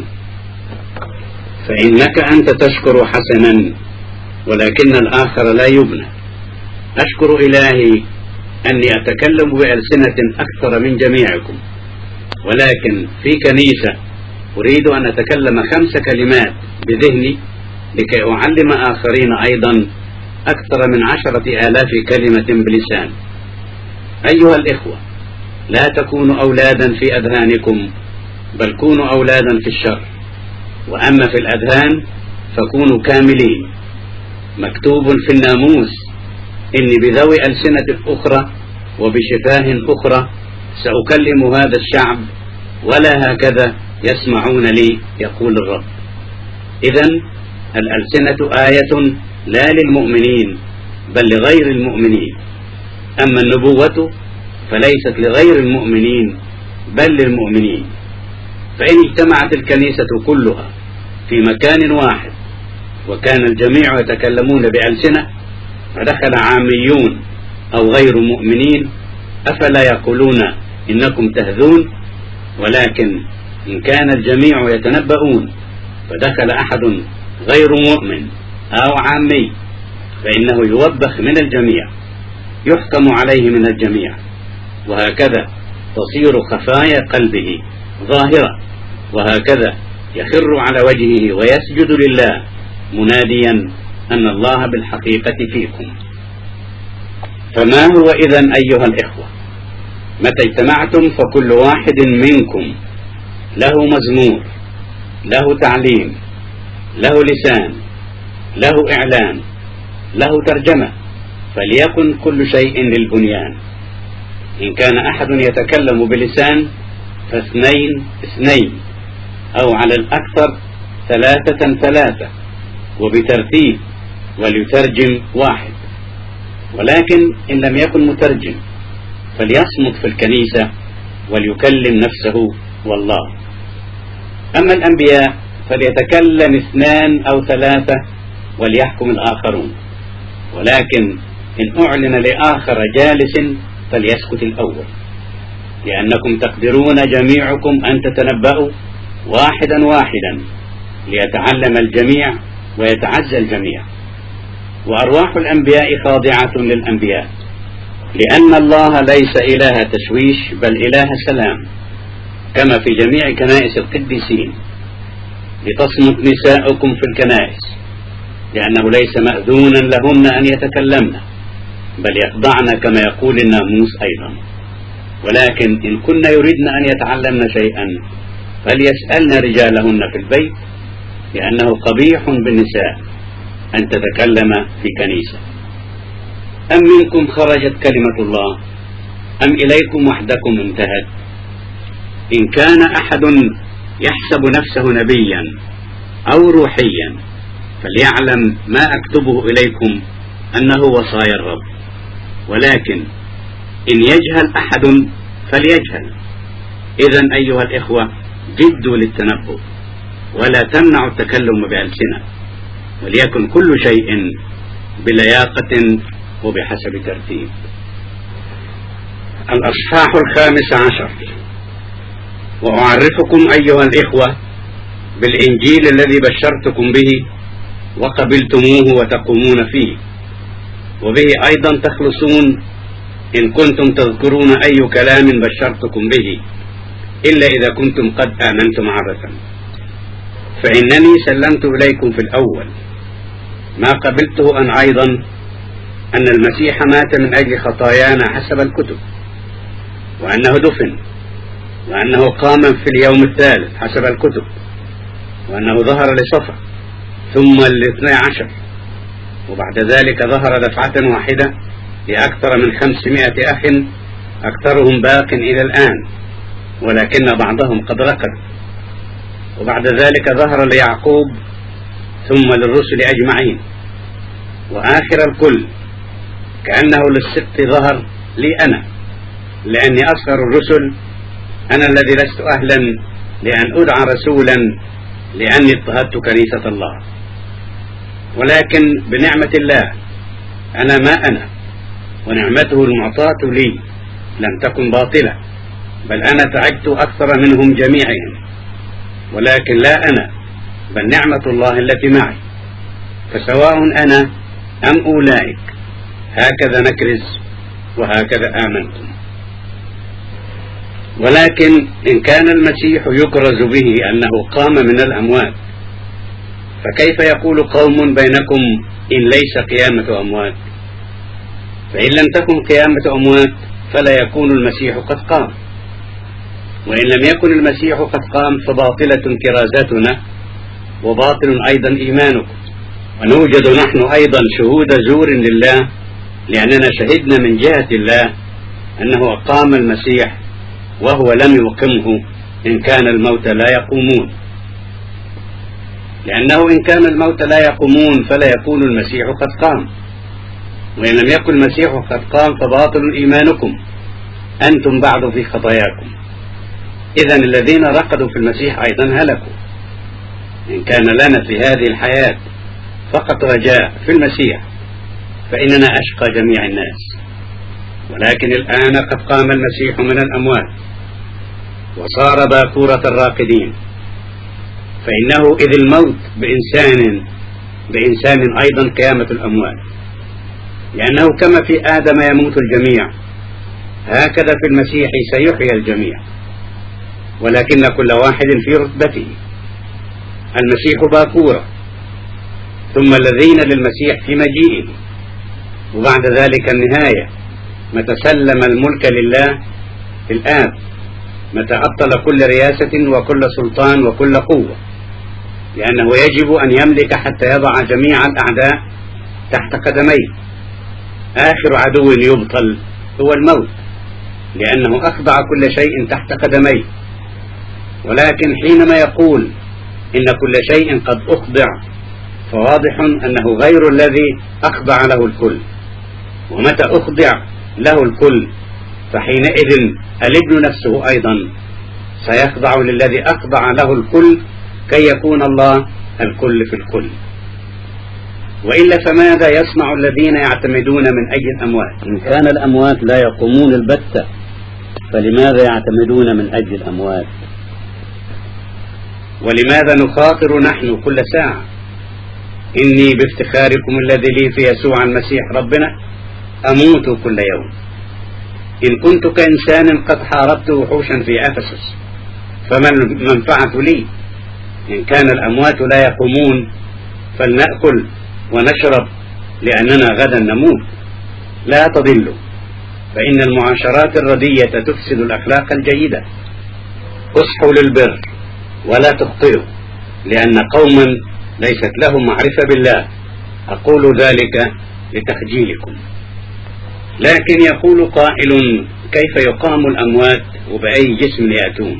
فإنك أنت تشكر حسنا، ولكن الآخر لا يبنى. أشكر إلهي أني أتكلم بألسنة أكثر من جميعكم، ولكن في كنيسة أريد أن أتكلم خمس كلمات بذهني لكي أعلم آخرين أيضا أكثر من عشرة آلاف كلمة بلسان. أيها الإخوة، لا تكونوا أولادا في أذهانكم، بل كونوا أولادا في الشر، وأما في الأذهان فكونوا كاملين. مكتوب في الناموس: إني بذوي ألسنة أخرى وبشفاه أخرى سأكلم هذا الشعب، ولا هكذا يسمعون لي، يقول الرب. إذن الألسنة آية لا للمؤمنين بل لغير المؤمنين، أما النبوة فليست لغير المؤمنين بل للمؤمنين. فإن اجتمعت الكنيسة كلها في مكان واحد وكان الجميع يتكلمون بألسنة فدخل عاميون أو غير مؤمنين، أفلا يقولون إنكم تهذون؟ ولكن إن كان الجميع يتنبؤون فدخل أحد غير مؤمن أو عامي فإنه يوبخ من الجميع، يحكم عليه من الجميع، وهكذا تصير خفايا قلبه ظاهرة، وهكذا يخر على وجهه ويسجد لله مناديا أن الله بالحقيقة فيكم. فما هو إذن أيها الإخوة؟ متى اجتمعتم فكل واحد منكم له مزمور، له تعليم، له لسان، له إعلان، له ترجمة، فليكن كل شيء للبنيان. إن كان أحد يتكلم بلسان فاثنين اثنين، أو على الأكثر ثلاثة ثلاثة، وبترتيب، وليترجم واحد. ولكن إن لم يكن مترجم فليصمت في الكنيسة وليكلم نفسه والله. أما الأنبياء فليتكلم اثنان أو ثلاثة وليحكم الآخرون، ولكن إن أعلن لآخر جالس فليسكت الأول، لأنكم تقدرون جميعكم أن تتنبأوا واحدا واحدا ليتعلم الجميع ويتعزى الجميع. وأرواح الأنبياء خاضعة للأنبياء، لأن الله ليس إله تشويش بل إله سلام، كما في جميع كنائس القديسين، لتصمت نساؤكم في الكنائس، لأنه ليس مأذونا لهن أن يتكلمن، بل يخضعن كما يقول الناموس أيضا. ولكن إن كن يريدن أن يتعلمن شيئا فليسألن رجالهن في البيت، لأنه قبيح بالنساء أن تتكلم في كنيسة. أم منكم خرجت كلمة الله، أم إليكم وحدكم انتهت؟ إن كان أحد يحسب نفسه نبيا أو روحيا فليعلم ما أكتبه إليكم أنه وصايا الرب. ولكن إن يجهل أحد فليجهل. إذن أيها الإخوة جدوا للتنبؤ، ولا تمنعوا التكلم بألسنة، وليكن كل شيء بلياقة وبحسب ترتيب. الأصحاح الخامس عشر. وأعرفكم أيها الإخوة بالإنجيل الذي بشرتكم به وقبلتموه وتقومون فيه، وبه أيضا تخلصون إن كنتم تذكرون أي كلام بشرتكم به، إلا إذا كنتم قد آمنتم عبثا. فإنني سلمت إليكم في الأول ما قبلته أن أيضا أن المسيح مات من أجل خطايانا حسب الكتب، وأنه دفن، وأنه قام في اليوم الثالث حسب الكتب، وأنه ظهر لصفا ثم الاثني عشر، وبعد ذلك ظهر دفعة واحدة لأكثر من خمسمائة أخ، أكثرهم باق إلى الآن، ولكن بعضهم قد رقد. وبعد ذلك ظهر ليعقوب ثم للرسل أجمعين، وآخر الكل كأنه للسبط ظهر لي أنا، لأني أصغر الرسل، أنا الذي لست أهلا لأن أدعى رسولا، لأني اضطهدت كنيسة الله. ولكن بنعمة الله أنا ما أنا، ونعمته المعطاة لي لم تكن باطلة، بل أنا تعبت أكثر منهم جميعهم، ولكن لا أنا بل نعمة الله التي معي. فسواء أنا أم أولئك هكذا نكرز وهكذا آمنتم. ولكن إن كان المسيح يكرز به أنه قام من الأموات، فكيف يقول قوم بينكم إن ليس قيامة أموات؟ فإن لم تكن قيامة أموات فلا يكون المسيح قد قام، وإن لم يكن المسيح قد قام فباطلة كرازتنا وباطل أيضا إيمانكم. ونوجد نحن أيضا شهود زور لله، لأننا شهدنا من جهة الله أنه أقام المسيح وهو لم يقمه، إن كان الموت لا يقومون. لأنه إن كان الموت لا يقومون فلا يكون المسيح قد قام، وإن لم يكن المسيح قد قام فباطل إيمانكم، أنتم بعد في خطاياكم. إذن الذين رقدوا في المسيح أيضا هلكوا. إن كان لنا في هذه الحياة فقط رجاء في المسيح فإننا أشقى جميع الناس. ولكن الآن قد قام المسيح من الأموات وصار باكورة الراقدين، فإنه إذ الموت بإنسان بإنسان أيضا قيامة الأموات، لأنه كما في آدم يموت الجميع هكذا في المسيح سيحيى الجميع، ولكن كل واحد في رتبته. المسيح باكورة، ثم الذين للمسيح في مجيئه، وبعد ذلك النهاية متى سلم الملك لله في الآب، متى أبطل كل رياسة وكل سلطان وكل قوة، لأنه يجب أن يملك حتى يضع جميع الأعداء تحت قدميه. آخر عدو يبطل هو الموت، لأنه أخضع كل شيء تحت قدميه. ولكن حينما يقول إن كل شيء قد أخضع، فواضح أنه غير الذي أخضع له الكل. ومتى أخضع له الكل فحينئذ الابن نفسه أيضا سيخضع للذي أخضع له الكل، كي يكون الله الكل في الكل. وإلا فماذا يصنع الذين يعتمدون من أجل الأموات؟ إن كان الأموات لا يقومون البتة، فلماذا يعتمدون من أجل الأموات؟ ولماذا نخاطر نحن كل ساعة؟ إني بافتخاركم الذي لي في يسوع المسيح ربنا أموت كل يوم. إن كنت كإنسان قد حاربت وحوشا في أفسس فما المنفعة لي؟ إن كان الأموات لا يقومون فلنأكل ونشرب لأننا غدا نموت. لا تضلوا، فإن المعاشرات الردية تفسد الأخلاق الجيدة. اصحوا للبر ولا تخطئوا، لأن قوما ليست لهم معرفة بالله. أقول ذلك لتخجيلكم. لكن يقول قائل: كيف يقام الأموات وبأي جسم يأتون؟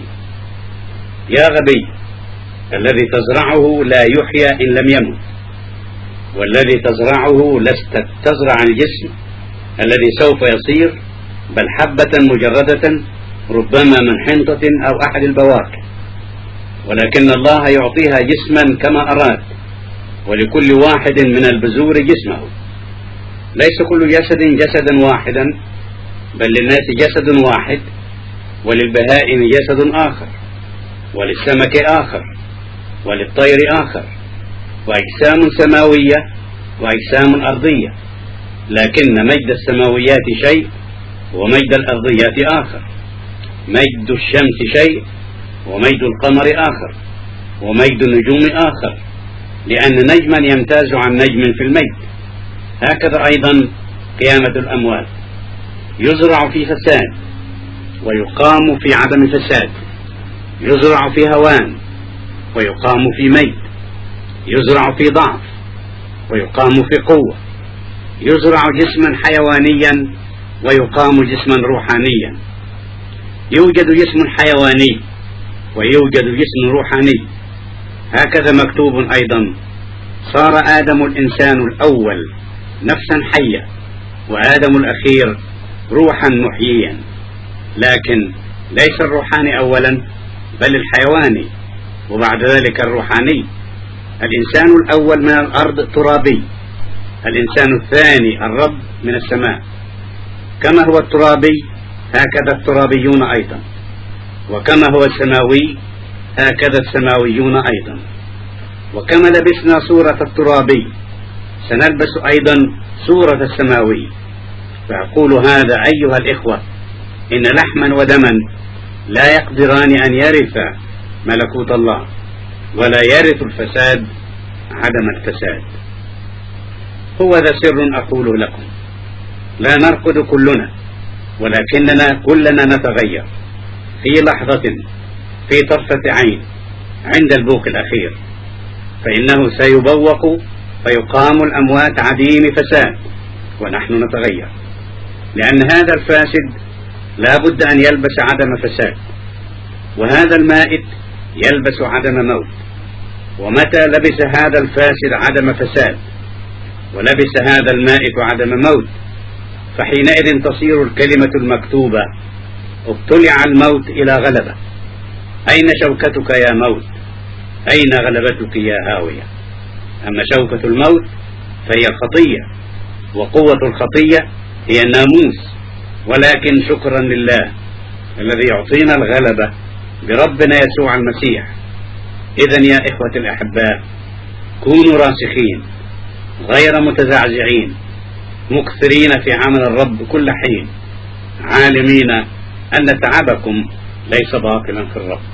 يا غبي، الذي تزرعه لا يحيى إن لم يمت، والذي تزرعه لست تزرع الجسم الذي سوف يصير، بل حبة مجردة ربما من حنطة أو أحد البواكر، ولكن الله يعطيها جسما كما أراد، ولكل واحد من البذور جسمه. ليس كل جسد جسدا واحدا، بل للناس جسد واحد، وللبهائم جسد آخر، وللسمك آخر، وللطير آخر، وأجسام سماوية وأجسام أرضية، لكن مجد السماويات شيء ومجد الأرضيات آخر. مجد الشمس شيء ومجد القمر آخر، ومجد النجوم آخر، لأن نجما يمتاز عن نجم في المجد. هكذا أيضا قيامة الأموات، يزرع في فساد ويقام في عدم فساد، يزرع في هوان ويقام في مجد، يزرع في ضعف ويقام في قوة، يزرع جسما حيوانيا ويقام جسما روحانيا. يوجد جسم حيواني ويوجد جسم روحاني. هكذا مكتوب أيضا: صار آدم الإنسان الأول نفسا حية، وآدم الأخير روحا محييا. لكن ليس الروحاني أولا، بل الحيواني، وبعد ذلك الروحاني. الإنسان الأول من الأرض ترابي، الإنسان الثاني الرب من السماء. كما هو الترابي هكذا الترابيون أيضا، وكما هو السماوي هكذا السماويون أيضا. وكما لبسنا صورة الترابي سنلبس أيضا صورة السماوي. فأقول هذا أيها الإخوة: إن لحما ودما لا يقدران أن يرثا ملكوت الله، ولا يرث الفساد عدم الفساد. هو ذا سر أقوله لكم: لا نرقد كلنا، ولكننا كلنا نتغير في لحظة، في طرفة عين، عند البوق الأخير. فإنه سيبوق فيقام الأموات عديم فساد، ونحن نتغير، لأن هذا الفاسد لا بد أن يلبس عدم فساد، وهذا المائت يلبس عدم موت. ومتى لبس هذا الفاسد عدم فساد ولبس هذا المائت عدم موت، فحينئذ تصير الكلمة المكتوبة: ابتلع الموت إلى غلبة. أين شوكتك يا موت؟ أين غلبتك يا هاوية؟ أما شوكة الموت فهي الخطية، وقوة الخطية هي الناموس. ولكن شكرا لله الذي يعطينا الغلبة بربنا يسوع المسيح. إذن يا إخوة الأحباء، كونوا راسخين غير متزعزعين، مكثرين في عمل الرب كل حين، عالمين أن تعبكم ليس باطلا في الرب.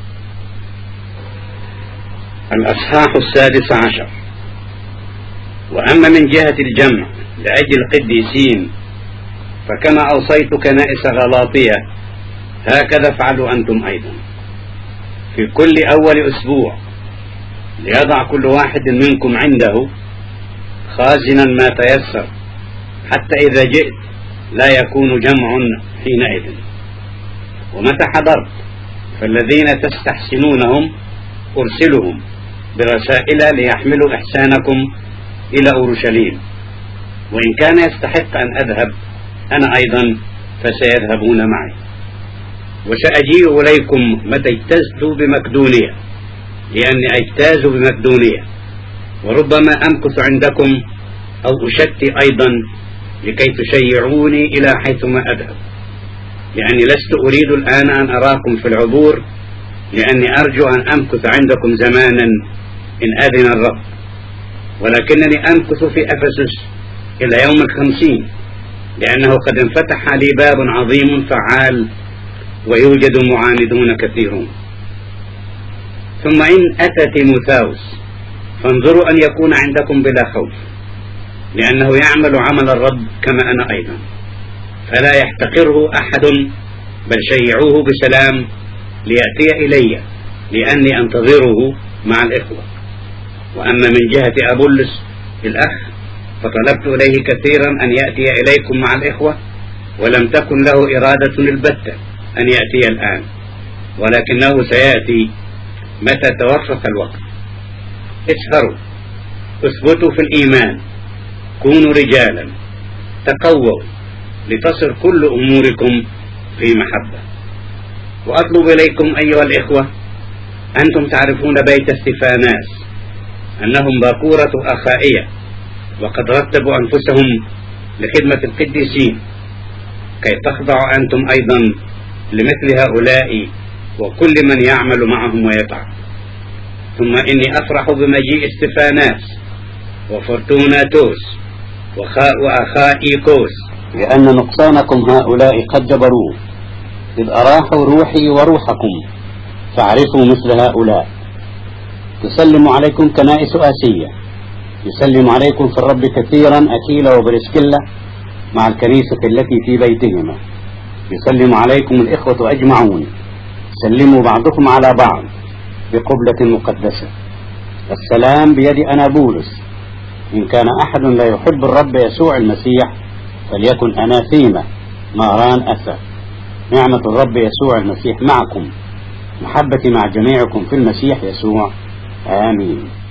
الأصحاح السادس عشر. وأما من جهة الجمع لأجل القديسين، فكما أوصيت كنائس غلاطية هكذا افعلوا أنتم أيضا. في كل أول أسبوع ليضع كل واحد منكم عنده خازنا ما تيسر، حتى إذا جئت لا يكون جمع حينئذ. ومتى حضرت فالذين تستحسنونهم أرسلهم برسائل ليحملوا إحسانكم إلى أورشليم، وإن كان يستحق أن أذهب أنا أيضا فسيذهبون معي. وسأجيء إليكم متى اجتزت بمقدونيا، لأني أجتاز بمقدونيا، وربما أمكث عندكم أو أشتي أيضا لكي تشيعوني إلى حيثما أذهب، لأني لست أريد الآن أن أراكم في العبور، لأني أرجو أن أمكث عندكم زمانا إن أذن الرب، ولكنني أمكث في أفسس إلى يوم الخمسين، لأنه قد انفتح لي باب عظيم فعال ويوجد معاندون كثيرون. ثم إن أتى تيموثاوس فانظروا أن يكون عندكم بلا خوف، لأنه يعمل عمل الرب كما أنا أيضا، فلا يحتقره أحد، بل شيعوه بسلام ليأتي إلي، لأني أنتظره مع الإخوة. وأما من جهة أبولس الأخ فطلبت إليه كثيرا أن يأتي إليكم مع الإخوة، ولم تكن له إرادة البتة أن يأتي الآن، ولكنه سيأتي متى توفق الوقت. اسهروا، اثبتوا في الإيمان، كونوا رجالا، تقووا، لتصل كل أموركم في محبة. وأطلب إليكم أيها الإخوة، أنتم تعرفون بيت استفاناس أنهم باكورة أخائية، وقد رتبوا أنفسهم لخدمة القديسين، كي تخضعوا أنتم أيضا لمثل هؤلاء وكل من يعمل معهم ويتعب. ثم إني أفرح بمجيء استفاناس وفرتوناتوس وأخائيكوس، لأن نقصانكم هؤلاء قد جبروه، إذ أراحوا روحي وروحكم، فاعرفوا مثل هؤلاء. تسلم عليكم كنائس آسية، يسلم عليكم في الرب كثيرا أكيلا وبرسكيلا مع الكنيسة التي في بيتهما. يسلم عليكم الإخوة أجمعون، سلموا بعضكم على بعض بقبلة مقدسة. السلام بيدي أنا بولس. إن كان أحد لا يحب الرب يسوع المسيح فليكن أناثيما ماران أثر. نعمة الرب يسوع المسيح معكم، محبتي مع جميعكم في المسيح يسوع. آمين.